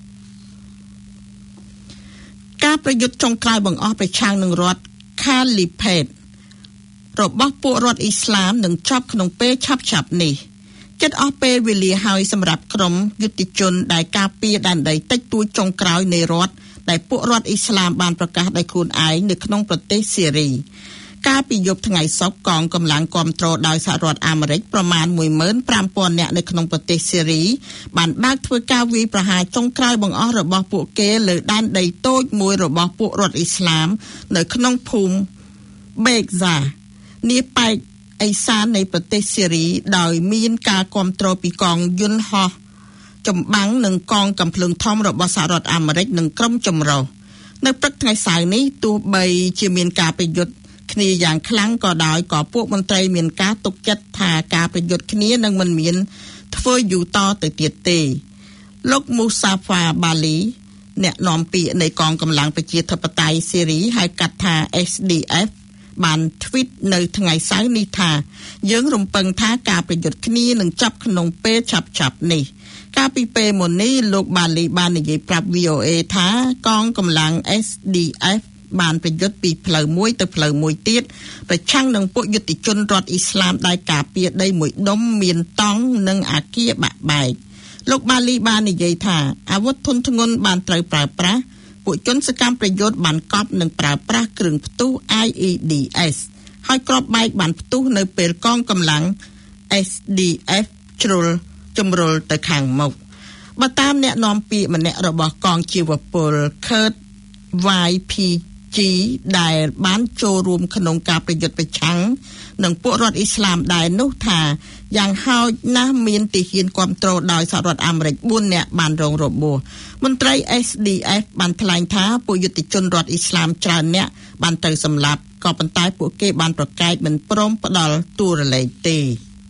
A: ការប្រយុទ្ធចុងក្រោយបង្អស់ប្រឆាំងនឹងរដ្ឋខាលីផេតរបស់ពួករដ្ឋអ៊ីស្លាមនឹងចប់ក្នុងពេលឆាប់ៗនេះជិតអស់ពេលវេលាហើយសម្រាប់ក្រុមយុទ្ធជនដែលការពារដែនដីតិចតួចចុងក្រោយនៃរដ្ឋដែលពួករដ្ឋអ៊ីស្លាមបានប្រកាសដោយខ្លួនឯងនៅក្នុងប្រទេសសេរីកាលពីយប់ថ្ងៃសុក្រកងកម្លាំងគាំទ្រដោយសហរដ្ឋអាមេរិកប្រមាណ មួយម៉ឺនប្រាំពាន់ នាក់នៅក្នុងប្រទេសសេរីបានបើកធ្វើការវាយប្រហារចុងក្រោយបង្អស់របស់ពួកគេលើដែនដីតូចមួយរបស់ពួករដ្ឋអ៊ីស្លាមនៅក្នុងភូមិបេកហ្សានាប៉ែកអេសាននៃប្រទេសសេរីដោយមានការគាំទ្រពីកងយន្តហោះចម្បាំងនិងកងកាំភ្លើងធំរបស់សហរដ្ឋអាមេរិកនិងក្រុមចម្រុះនៅព្រឹកថ្ងៃសៅរ៍នេះទោះបីជាមានការប្រយុទ្ធគ្នាយ៉ាងខ្លាំងក៏ដោយក៏ពួកមន្ត្រីមានការទុកចិត្តថាការប្រយុទ្ធគ្នានឹងមិនមានធ្វើយូរតទៅទៀតទេលោកមូសាហ្វាបាលីអ្នកនាំពាក្យនៃកងកម្លាំងប្រជាធិបតេយ្យសេរីហៅកាត់ថា เอส ดี เอฟ បាន tweet នៅថ្ងៃសៅរ៍នេះថាយើងរំពឹងថាការប្រយុទ្ធគ្នានឹងចប់ក្នុងពេលឆាប់ៗនេះកាលពីពេលមុននេះលោកបាលីបាននិយាយប្រាប់ วี โอ เอ ថាកងកម្លាំង เอส ดี เอฟ បានប្រយុទ្ធពីផ្លូវមួយទៅផ្លូវមួយទៀតប្រឆាំងនឹងពួកយុទ្ធជនរដ្ឋអ៊ីស្លាមដែលការពារដីមួយដុំមានតង់និងអាគារបាក់បែកលោកបាលីបាននិយាយថាអាវុធធុនធ្ងន់បានត្រូវប្រើប្រាស់ពួកជនសកម្មប្រយុទ្ធបានកប់និងប្រើប្រាស់គ្រឿងផ្ទុះ ไอ อี ดี เอส ហើយគ្រាប់បែកបានផ្ទុះនៅពេលកងកម្លាំង เอส ดี เอฟ ជ្រុលជំរុលទៅខាងមុខបើតាមអ្នកនាំពាក្យម្នាក់របស់កងជីវពល Kurt វ៉ាយ พี จี ដែលបានចូលរួមក្នុងការប្រយុទ្ធប្រឆាំងនឹងពួករដ្ឋអ៊ីស្លាមដែរនោះថាយ៉ាងហោចណាស់មានទាហានគាំទ្រដោយសហរដ្ឋអាមេរិកបួននាក់បានរងរបួសមន្ត្រី เอส ดี เอฟ បានថ្លែងថាពួកយុទ្ធជនរដ្ឋអ៊ីស្លាមច្រើននាក់បានត្រូវសម្លាប់ក៏ប៉ុន្តែពួកគេបានប្រកែកមិនព្រមផ្ដល់តួរលេខទេ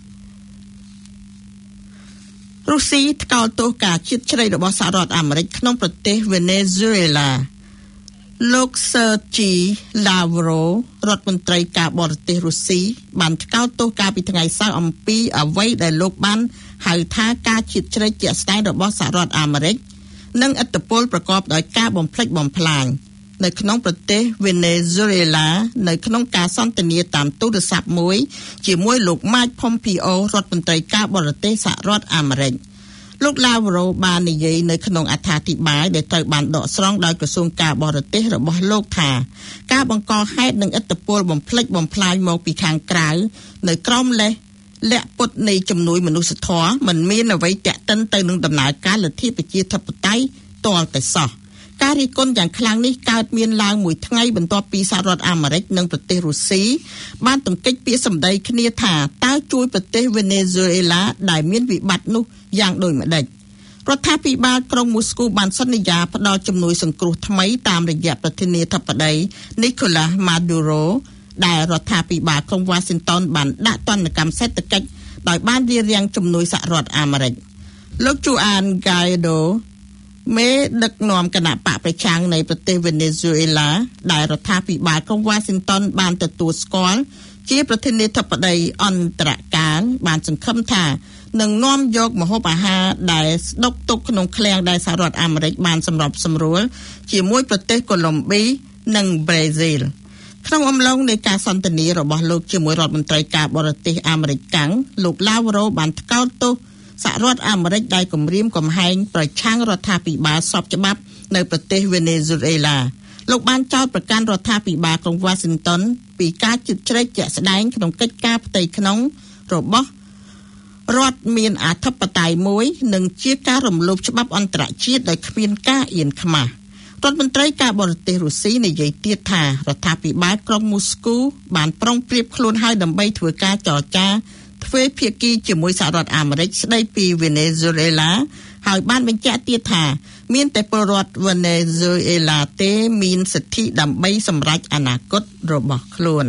A: រុស្ស៊ីថ្កោលទោសការជិតជ្រៃរបស់សហរដ្ឋអាមេរិកក្នុងប្រទេសវេណេស៊ុយអេឡាលោក Sergey Lavrov រដ្ឋមន្ត្រីការបរទេសរុស្ស៊ីបានថ្កោលទោសការពីថ្ងៃសៅរ៍អំពីអ្វីដែលលោកបានហៅថាការជិតជ្រៃជាក់ស្ដែងរបស់សហរដ្ឋអាមេរិកនិងឥទ្ធិពលប្រកបដោយការបំផ្លិចបំផ្លាញនៅក្នុងប្រទេសវេណេស៊ុយអេឡានៅក្នុងការសន្ទនាតាមទូរស័ព្ទមួយជាមួយលោក Mike Pompeo រដ្ឋមន្ត្រីការបរទេសសហរដ្ឋអាមេរិកលោក Lavrov បាននិយាយនៅក្នុងអត្ថាធិប្បាយដែលត្រូវបានដកស្រង់ដោយក្រសួងការបរទេសរបស់លោកថាការបង្កហេតុនិងឥទ្ធិពលបំផ្លិចបំផ្លាញមកពីខាងក្រៅនៅក្រោមលេសលាក់ពុតនៃជំនួយមនុស្សធម៌មិនមានអ្វីតាក់ទិនទៅនឹងដំណើរការលទ្ធិប្រជាធិបតេយ្យទាល់តែសោះការរិះគន់យ៉ាងខ្លាំងនេះកើតមានឡើងមួយថ្ងៃបន្ទាប់ពីសហរដ្ឋអាមេរិកនិងប្រទេសរុស្ស៊ីបានទង្គិចពាក្យសម្ដីគ្នាថាតើជួយប្រទេសវេណេស៊ុយអេឡាដែលមានវិបត្តិនោះយ៉ាងដូចម្តេចរដ្ឋាភិបាលក្រុងមូស្គូបានសន្យាផ្តល់ជំនួយសង្គ្រោះថ្មីតាមរយៈប្រធានាធិបតី Nicolas Maduro ដែលរដ្ឋាភិបាលក្រុង Washington បានដាក់ទណ្ឌកម្មសេដ្ឋកិច្ចដោយបានរារាំងជំនួយសហរដ្ឋអាមេរិកលោក Juan Guaido មេដឹកនាំគណៈបកប្រឆាំងនៃប្រទេសវេណេស៊ុយអេឡាដែលរដ្ឋាភិបាលក្រុង Washington បានទទួលស្គាល់ជាប្រធានាធិបតីអន្តរកាលបានសង្ឃឹមថានឹងនាំយកម្ហូបអាហារដែលស្តុកទុកក្នុងឃ្លាំងដែលសហរដ្ឋអាមេរិកបានសម្របសម្រួលជាមួយប្រទេសកូឡុំប៊ីនិងប្រេស៊ីលក្នុងអំឡុងនៃការសន្ទនារបស់លោកជាមួយរដ្ឋមន្ត្រីការបរទេសអាមេរិកកាំងលោក Lavrov បានថ្កោលទោសសហរដ្ឋអាមេរិកដែលគំរាមកំហែងប្រឆាំងរដ្ឋាភិបាលស្របច្បាប់នៅប្រទេសវេណេស៊ុយអេឡាលោកបានចោទប្រកាន់រដ្ឋាភិបាលក្រុង Washington ពីការជិតជ្រែកជាក់ស្ដែងក្នុងកិច្ចការផ្ទៃក្នុងរបស់រដ្ឋមានអធិបតេយ្យមួយនិងជាការរំលោភច្បាប់អន្តរជាតិដោយគ្មានការអៀនខ្មាស់រដ្ឋមន្ត្រីការបរទេសរុស្ស៊ីនិយាយទៀតថារដ្ឋាភិបាលក្រុងមូស្គូបានប្រុងប្រៀបខ្លួនហើយដើម្បីធ្វើការចរចាទ្វេភាគីជាមួយសហរដ្ឋអាមេរិកស្ដីពីវេណេស៊ុយអេឡាហើយបានបញ្ជាក់ទៀតថាមានតែពលរដ្ឋវេណេស៊ុយអេឡាទេមានសិទ្ធិដើម្បីសម្រេចអនាគតរបស់ខ្លួន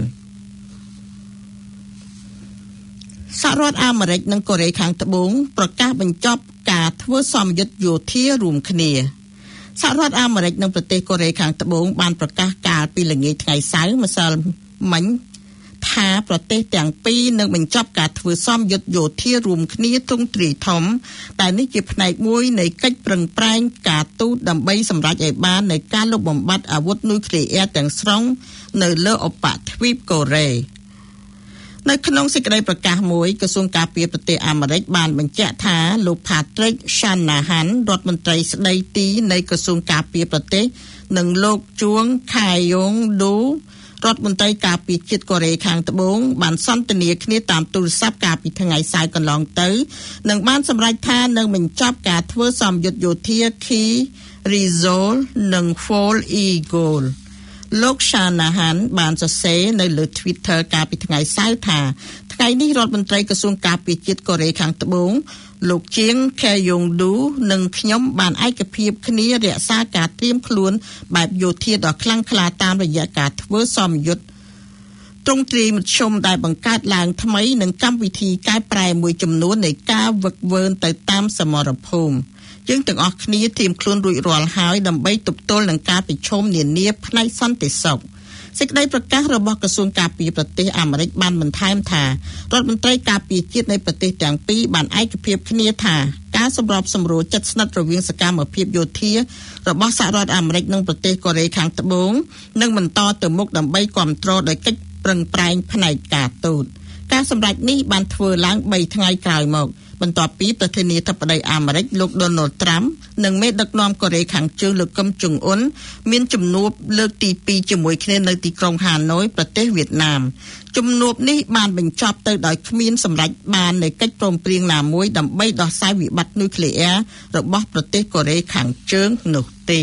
A: សហរដ្ឋអាមេរិកនិងកូរ៉េខាងត្បូងប្រកាសបញ្ចប់ការធ្វើសម្ពយុទ្ធយោធារួមគ្នាសហរដ្ឋអាមេរិកនិងប្រទេសកូរ៉េខាងត្បូងបានប្រកាសកាលពីល្ងាចថ្ងៃសៅរ៍ម្សិលមិញថាប្រទេសទាំងពីរនឹងបញ្ចប់ការធ្វើសមយុទ្ធយោធារួមគ្នាទ្រង់ទ្រាយធំតែនេះជាផ្នែកមួយនៃកិច្ចប្រឹងប្រែងការទូតដើម្បីសម្រេចឲ្យបាននៃការលុបបំបាត់អាវុធនុយក្លេអ៊ែរទាំងស្រុងនៅលើឧបទ្វីបកូរ៉េនៅក្នុងសេចក្តីប្រកាសមួយក្រសួងការពារប្រទេសអាមេរិកបានបញ្ជាក់ថាលោក Patrick Shanahan រដ្ឋមន្ត្រីស្ដីទីនៃក្រសួងការពារប្រទេសនិងលោកជួងខែយ៉ុងឌូរដ្ឋមន្ត្រីការពារជាតិកូរ៉េខាងត្បូងបានសន្ទនាគ្នាតាមទូរស័ព្ទកាលពីថ្ងៃសៅរ៍កន្លងទៅនិងបានសម្រេចថានឹងបញ្ចប់ការធ្វើសមយុទ្ធយោធា Key Resol និង Fall Eagle លោក Shanahan បានសរសេរនៅលើ Twitter កាលពីថ្ងៃសៅរ៍ថាថ្ងៃនេះរដ្ឋមន្ត្រីក្រសួងការពារជាតិកូរ៉េខាងត្បូងលោកជាងខែយ៉ុងឌូនិងខ្ញុំបានឯកភាពគ្នារក្សាការត្រៀមខ្លួនបែបយោធាដ៏ខ្លាំងក្លាតាមរយៈការធ្វើសមយុទ្ធទ្រង់ទ្រាយមធ្យមដែលបង្កើតឡើងថ្មីនិងកម្មវិធីកែប្រែមួយចំនួននៃការវឹកវើទៅតាមសមរភូមិយើងទាំងអស់គ្នាត្រៀមខ្លួនរួចរាល់ហើយដើម្បីទប់ទល់នឹងការប្រឈមនានាផ្នែកសន្តិសុខសេចក្តីប្រកាសរបស់ក្រសួងការពារប្រទេសអាមេរិកបានបន្ថែមថារដ្ឋមន្ត្រីការពារជាតិនៃប្រទេសទាំងពីរបានឯកភាពគ្នាថាការសម្របសម្រួលជិតស្និទ្ធរវាងសកម្មភាពយោធារបស់សហរដ្ឋអាមេរិកនិងប្រទេសកូរ៉េខាងត្បូងនឹងបន្តទៅមុខដើម្បីគាំទ្រដោយកិច្ចប្រឹងប្រែងផ្នែកការទូតការសម្រេចនេះបានធ្វើឡើងបីថ្ងៃក្រោយមកបន្ទាប់ពីប្រធានាធិបតីអាមេរិកលោក Donald Trump និងមេដឹកនាំកូរ៉េខាងជើងលោកគឹមចុងអ៊ុនមានជំនួបលើកទីពីរជាមួយគ្នានៅទីក្រុងហាណូយប្រទេសវៀតណាមជំនួបនេះបានបញ្ចប់ទៅដោយគ្មានសម្រេចបាននៃកិច្ចព្រមព្រៀងណាមួយដើម្បីដោះស្រាយវិបត្តិនុយក្លេអ៊ែររបស់ប្រទេសកូរ៉េខាងជើងនោះទេ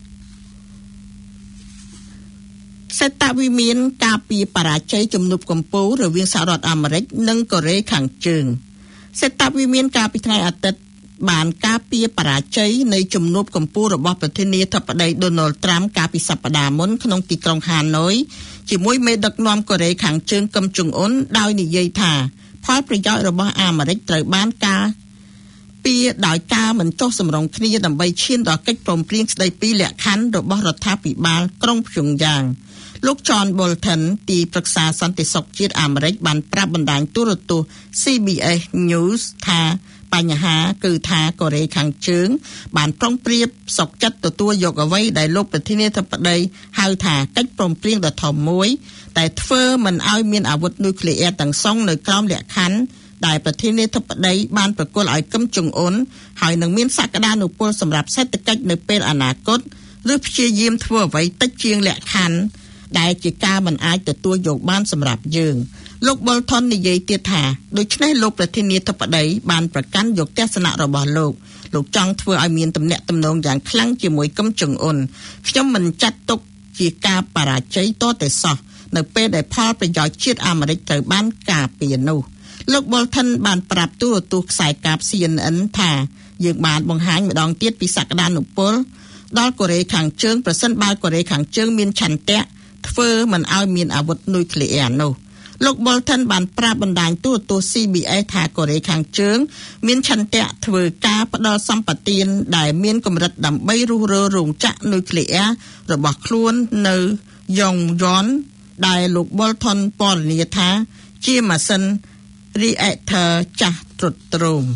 A: សេតវិមានការពីបរាជ័យជំនួបកម្ពុជារវាងសហរដ្ឋអាមេរិកនិងកូរ៉េខាងជើងសេតវិមានការពីថ្ងៃអាទិត្យបានការពីបរាជ័យនៃជំនួបកម្ពុជារបស់ប្រធានាធិបតី Donald Trump កាលពីសប្តាហ៍មុនក្នុងទីក្រុងហាណូយជាមួយមេដឹកនាំកូរ៉េខាងជើងគឹមចុងអ៊ុនដោយនិយាយថាផលប្រយោជន៍របស់អាមេរិកត្រូវបានការពីដោយការមិនចុះសម្រុងគ្នាដើម្បីឈានដល់កិច្ចព្រមព្រៀងស្តីពីលក្ខខណ្ឌរបស់រដ្ឋាភិបាលក្រុងព្យុងយ៉ាងលោក John Bolton ទីប្រឹក្សាសន្តិសុខជាតិអាមេរិកបានប្រាប់បណ្ដាញទូរទស្សន៍ C B S News ថាបញ្ហាគឺថាកូរ៉េខាងជើងបានប្រុងប្រៀបសុខចិត្តទទួលយកអ្វីដែលលោកប្រធានាធិបតីហៅថាកិច្ចព្រមព្រៀងដ៏ធំមួយតែធ្វើមិនឲ្យមានអាវុធនុយក្លេអ៊ែរទាំងសងនៅក្រោមលក្ខខណ្ឌដែលប្រធានាធិបតីបានប្រគល់ឲ្យគឹមចុងអ៊ុនហើយនឹងមានសក្តានុពលសម្រាប់សេដ្ឋកិច្ចនៅពេលអនាគតឬព្យាយាមធ្វើអ្វីតិចជាងលក្ខខណ្ឌដែលជាការមិនអាចទទួលយកបានសម្រាប់យើងលោក Bolton និយាយទៀតថាដូច្នេះលោកប្រធានាធិបតីបានប្រកាន់យកទស្សនៈរបស់លោកលោកចង់ធ្វើឲ្យមានទំនាក់ទំនងយ៉ាងខ្លាំងជាមួយគឹមចុងអ៊ុនខ្ញុំមិនចាត់ទុកជាការបរាជ័យតតែសោះនៅពេលដែលផលប្រយោជន៍ជាតិអាមេរិកត្រូវបានការពារនោះលោក Bolton បានប្រាប់ទូរទស្សន៍ខ្សែកាប C N N ថាយើងបានបង្ហាញម្ដងទៀតពីសក្តានុពលដល់កូរ៉េខាងជើងប្រសិនបើកូរ៉េខាងជើងមានឆន្ទៈធ្វើមិនឲ្យមានអាវុធនុយក្លេអ៊ែរនោះលោក Bolton បានប្រាប់បណ្ដាញទូរទស្សន៍ C B S ថាកូរ៉េខាងជើងមានឆន្ទៈធ្វើការផ្ដល់សម្បទានដែលមានកម្រិតដើម្បីរុះរើរោងចក្រនុយក្លេអ៊ែររបស់ខ្លួននៅយ៉ុងយ៉នដែលលោក Bolton ពណ៌នាថាជាម៉ាស៊ីន reactor ចាស់ទ្រុឌទ្រោម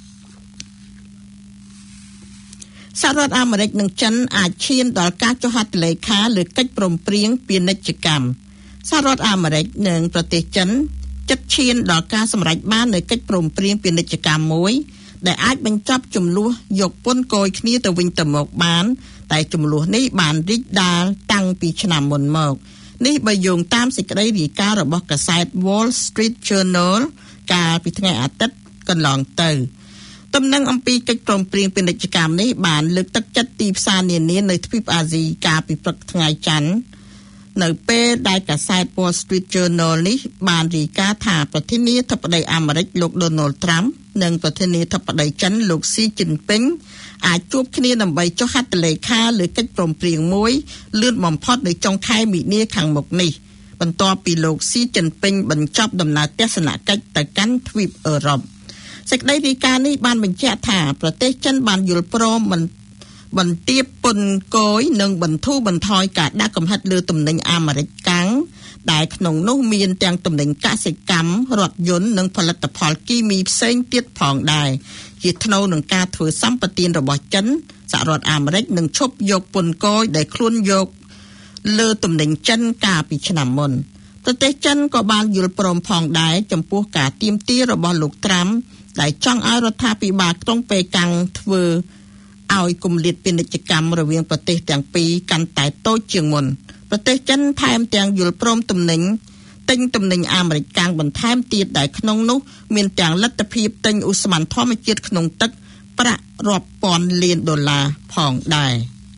A: សហរដ្ឋអាមេរិកនិងចិនអាចឈានដល់ការចុះហត្ថលេខាលើកិច្ចព្រមព្រៀងពាណិជ្ជកម្មសហរដ្ឋអាមេរិកនិងប្រទេសចិនជិតឈានដល់ការសម្រេចបាននូវកិច្ចព្រមព្រៀងពាណិជ្ជកម្មមួយដែលអាចបញ្ចប់ជម្លោះយកពន្ធគយគ្នាទៅវិញទៅមកបានតែជម្លោះនេះបានរីកដាលតាំងពីឆ្នាំមុនមកនេះបើយោងតាមសេចក្តីរាយការណ៍របស់កាសែត Wall Street Journal កាលពីថ្ងៃអាទិត្យកន្លងទៅទំនឹងអំពីកិច្ចព្រមព្រៀងពាណិជ្ជកម្មនេះបានលើកទឹកចិត្តទីផ្សារនានានៅទ្វីបអាស៊ីកាលពីព្រឹកថ្ងៃច័ន្ទនៅពេលដែលកាសែត Wall Street Journal នេះបានរាយការណ៍ថាប្រធានាធិបតីអាមេរិកលោក Donald Trump និងប្រធានាធិបតីចិនលោក Xi Jinping អាចជួបគ្នាដើម្បីចុះហត្ថលេខាលើកិច្ចព្រមព្រៀងមួយលឿនបំផុតនៅចុងខែមីនាខាងមុខនេះបន្ទាប់ពីលោក Xi Jinping បញ្ចប់ដំណើរទស្សនកិច្ចទៅកាន់ទ្វីបអឺរ៉ុបសេចក្តីរាយការណ៍នេះបានបញ្ជាក់ថាប្រទេសចិនបានយល់ព្រមមិនបន្ទាបពន្ធគយនិងបន្ធូរបន្ថយការដាក់កំហិតលើទំនិញអាមេរិកកាំងដែលក្នុងនោះមានទាំងទំនិញកសិកម្មរថយន្តនិងផលិតផលគីមីផ្សេងទៀតផងដែរជាថ្នូវនឹងការធ្វើសម្បទានរបស់ចិនសហរដ្ឋអាមេរិកនឹងឈប់យកពន្ធគយដែលខ្លួនយកលើទំនិញចិនកាលពីឆ្នាំមុនប្រទេសចិនក៏បានយល់ព្រមផងដែរចំពោះការទាមទាររបស់លោកត្រាំដែលចង់ឲ្យរដ្ឋាភិបាលក្រុងប៉េកាំងធ្វើឲ្យគម្លាតពាណិជ្ជកម្មរវាងប្រទេសទាំងពីរកាន់តែតូចជាងមុនប្រទេសចិនថែមទាំងយល់ព្រមទំនិញទិញទំនិញអាមេរិកកាំងបន្ថែមទៀតដែលក្នុងនោះមានទាំងលទ្ធភាពទិញឧស្ម័នធម្មជាតិក្នុងទឹកប្រាក់រាប់ពាន់លានដុល្លារផងដែរ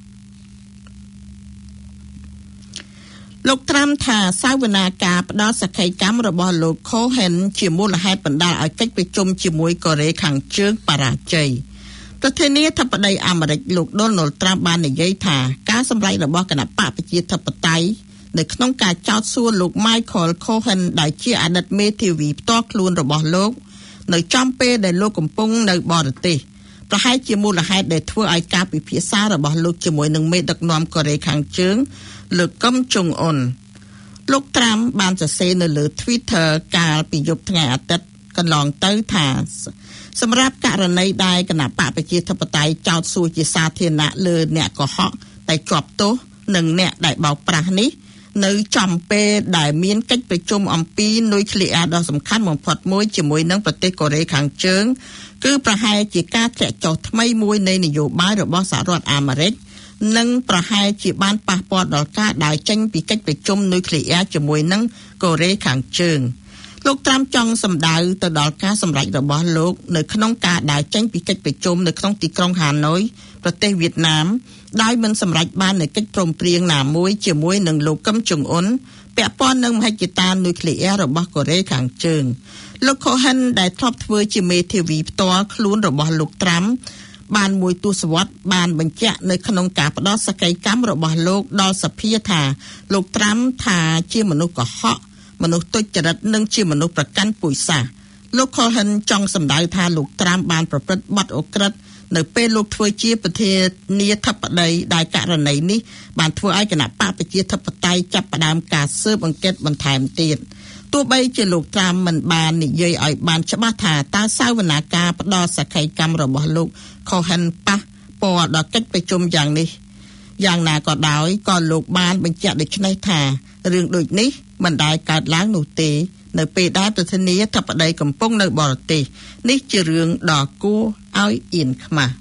A: លោកត្រាំថាសាវនាការផ្ដល់សក្ខីកម្មរបស់លោក Cohen ជាមូលហេតុបណ្ដាលឲ្យកិច្ចប្រជុំជាមួយកូរ៉េខាងជើងបរាជ័យប្រធានាធិបតីអាមេរិកលោក Donald Trump បាននិយាយថាការសម្រេចរបស់គណៈបកប្រជាធិបតេយ្យនៅក្នុងការចោទសួរលោក Michael Cohen ដែលជាអតីតមេធាវីផ្ទាល់ខ្លួនរបស់លោកនៅចំពេលដែលលោកកំពុងនៅបរទេសប្រហែលជាមូលហេតុដែលធ្វើឲ្យការពិភាក្សារបស់លោកជាមួយនឹងមេដឹកនាំកូរ៉េខាងជើងលោកកឹមចុងអ៊ុនលោកត្រាំបានសរសេរនៅលើ Twitter កាលពីយប់ថ្ងៃអាទិត្យកន្លងទៅថាសម្រាប់ករណីដែលគណៈបកប្រជាធិបតេយ្យចោទសួរជាសាធារណៈលើអ្នកកុហកតែជាប់ទោសនិងអ្នកដែលបោកប្រាស់នេះនៅចំពេលដែលមានកិច្ចប្រជុំអំពីនុយក្លេអ៊ែរដ៏សំខាន់បំផុតមួយជាមួយនឹងប្រទេសកូរ៉េខាងជើងគឺប្រហែលជាការធ្លាក់ចុះថ្មីមួយនៃនយោបាយរបស់សហរដ្ឋអាមេរិកនិងប្រហែលជាបានប៉ះពាល់ដល់ការដើរចេញពីកិច្ចប្រជុំនុយក្លេអ៊ែរជាមួយនឹងកូរ៉េខាងជើងលោកត្រាំចង់សម្ដៅទៅដល់ការសម្រេចរបស់លោកនៅក្នុងការដើរចេញពីកិច្ចប្រជុំនៅក្នុងទីក្រុងហាណូយប្រទេសវៀតណាមដោយមិនសម្រេចបាននូវកិច្ចព្រមព្រៀងណាមួយជាមួយនឹងលោកកឹមចុងអ៊ុនពាក់ព័ន្ធនឹងមហិច្ឆតានុយក្លេអ៊ែររបស់កូរ៉េខាងជើងលោក Cohen ដែលធ្លាប់ធ្វើជាមេធាវីផ្ទាល់ខ្លួនរបស់លោកត្រាំបានមួយទសវត្សរ៍បានបញ្ជាក់នៅក្នុងការផ្ដល់សក្ខីកម្មរបស់លោកដល់សភាថាលោកត្រាំថាជាមនុស្សកុហកមនុស្សទុច្ចរិតនិងជាមនុស្សប្រកាន់ពូជសាសន៍លោក Cohen ចង់សម្ដៅថាលោកត្រាំបានប្រព្រឹត្តបទឧក្រិដ្ឋនៅពេលលោកធ្វើជាប្រធានាធិបតីដែលករណីនេះបានធ្វើឲ្យគណៈបកប្រជាធិបតេយ្យចាប់ផ្ដើមការស៊ើបអង្កេតបន្ថែមទៀតទោះបីជាលោកត្រាំមិនបាននិយាយឲ្យបានច្បាស់ថាតើសាវនាការផ្ដល់សក្ខីកម្មរបស់លោក Cohen ប៉ះពាល់ដល់កិច្ចប្រជុំយ៉ាងនេះយ៉ាងណាក៏ដោយក៏លោកបានបញ្ជាក់ដូចនេះថារឿងដូចនេះមិនដែលកើតឡើងនោះទេនៅពេលដែលប្រធានាធិបតីកំពុងនៅបរទេសនេះជារឿងដ៏គួរឲ្យអៀនខ្មាស់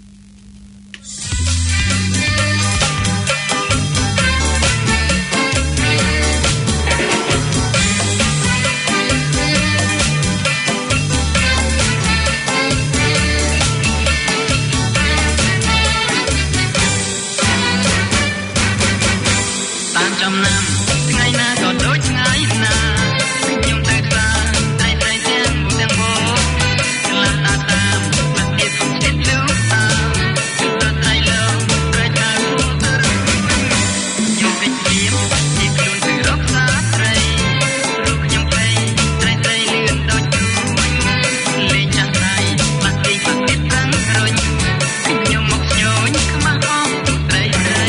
H: តាមចំណាំថ្ងៃណាក៏ដូចថ្ងៃណាខ្ញុំទៅផ្សារត្រីត្រីទាំងទាំងបោឆ្លាតតាមតាមមកទៀតទៀតលូតាមទៅត្រីលើត្រីតាមទៅខ្ញុំពេញព្រៀមជាខ្លួនទៅរកសាត្រីរូបខ្ញុំពេញត្រីត្រីលឿនដូចទូលេងចាស់ដៃមកទីមកទៀតប្រាំងរុញខ្ញុំមកញញខ្មាស់អស់ត្រីត្រី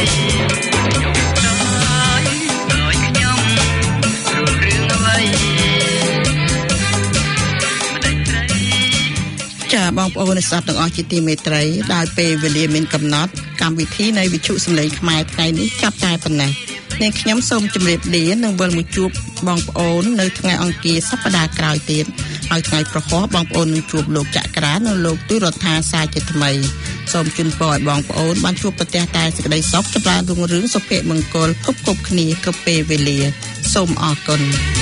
A: ចាបងប្អូនស្ដាប់ទាំងអស់ជាទីមេត្រីដោយពេលវេលាមានកំណត់កម្មវិធីនៃវិទ្យុសំឡេងខ្មែរថ្ងៃនេះចាប់តែប៉ុណ្ណេះនាងខ្ញុំសូមជម្រាបលានិងវិលមកជួបបងប្អូននៅថ្ងៃអង្គារសប្តាហ៍ក្រោយទៀតហើយថ្ងៃប្រហោះបងប្អូននឹងជួបលោកចក្រានិងលោកទូរដ្ឋាសាជាថ្មីសូមជូនពរឲ្យបងប្អូនបានជួបប្រទះតែសេចក្តីសុខចម្រើនរុងរឿងសុភមង្គលគ្រប់គ្រប់គ្នាគ្រប់ពេលវេលាសូមអរគុណ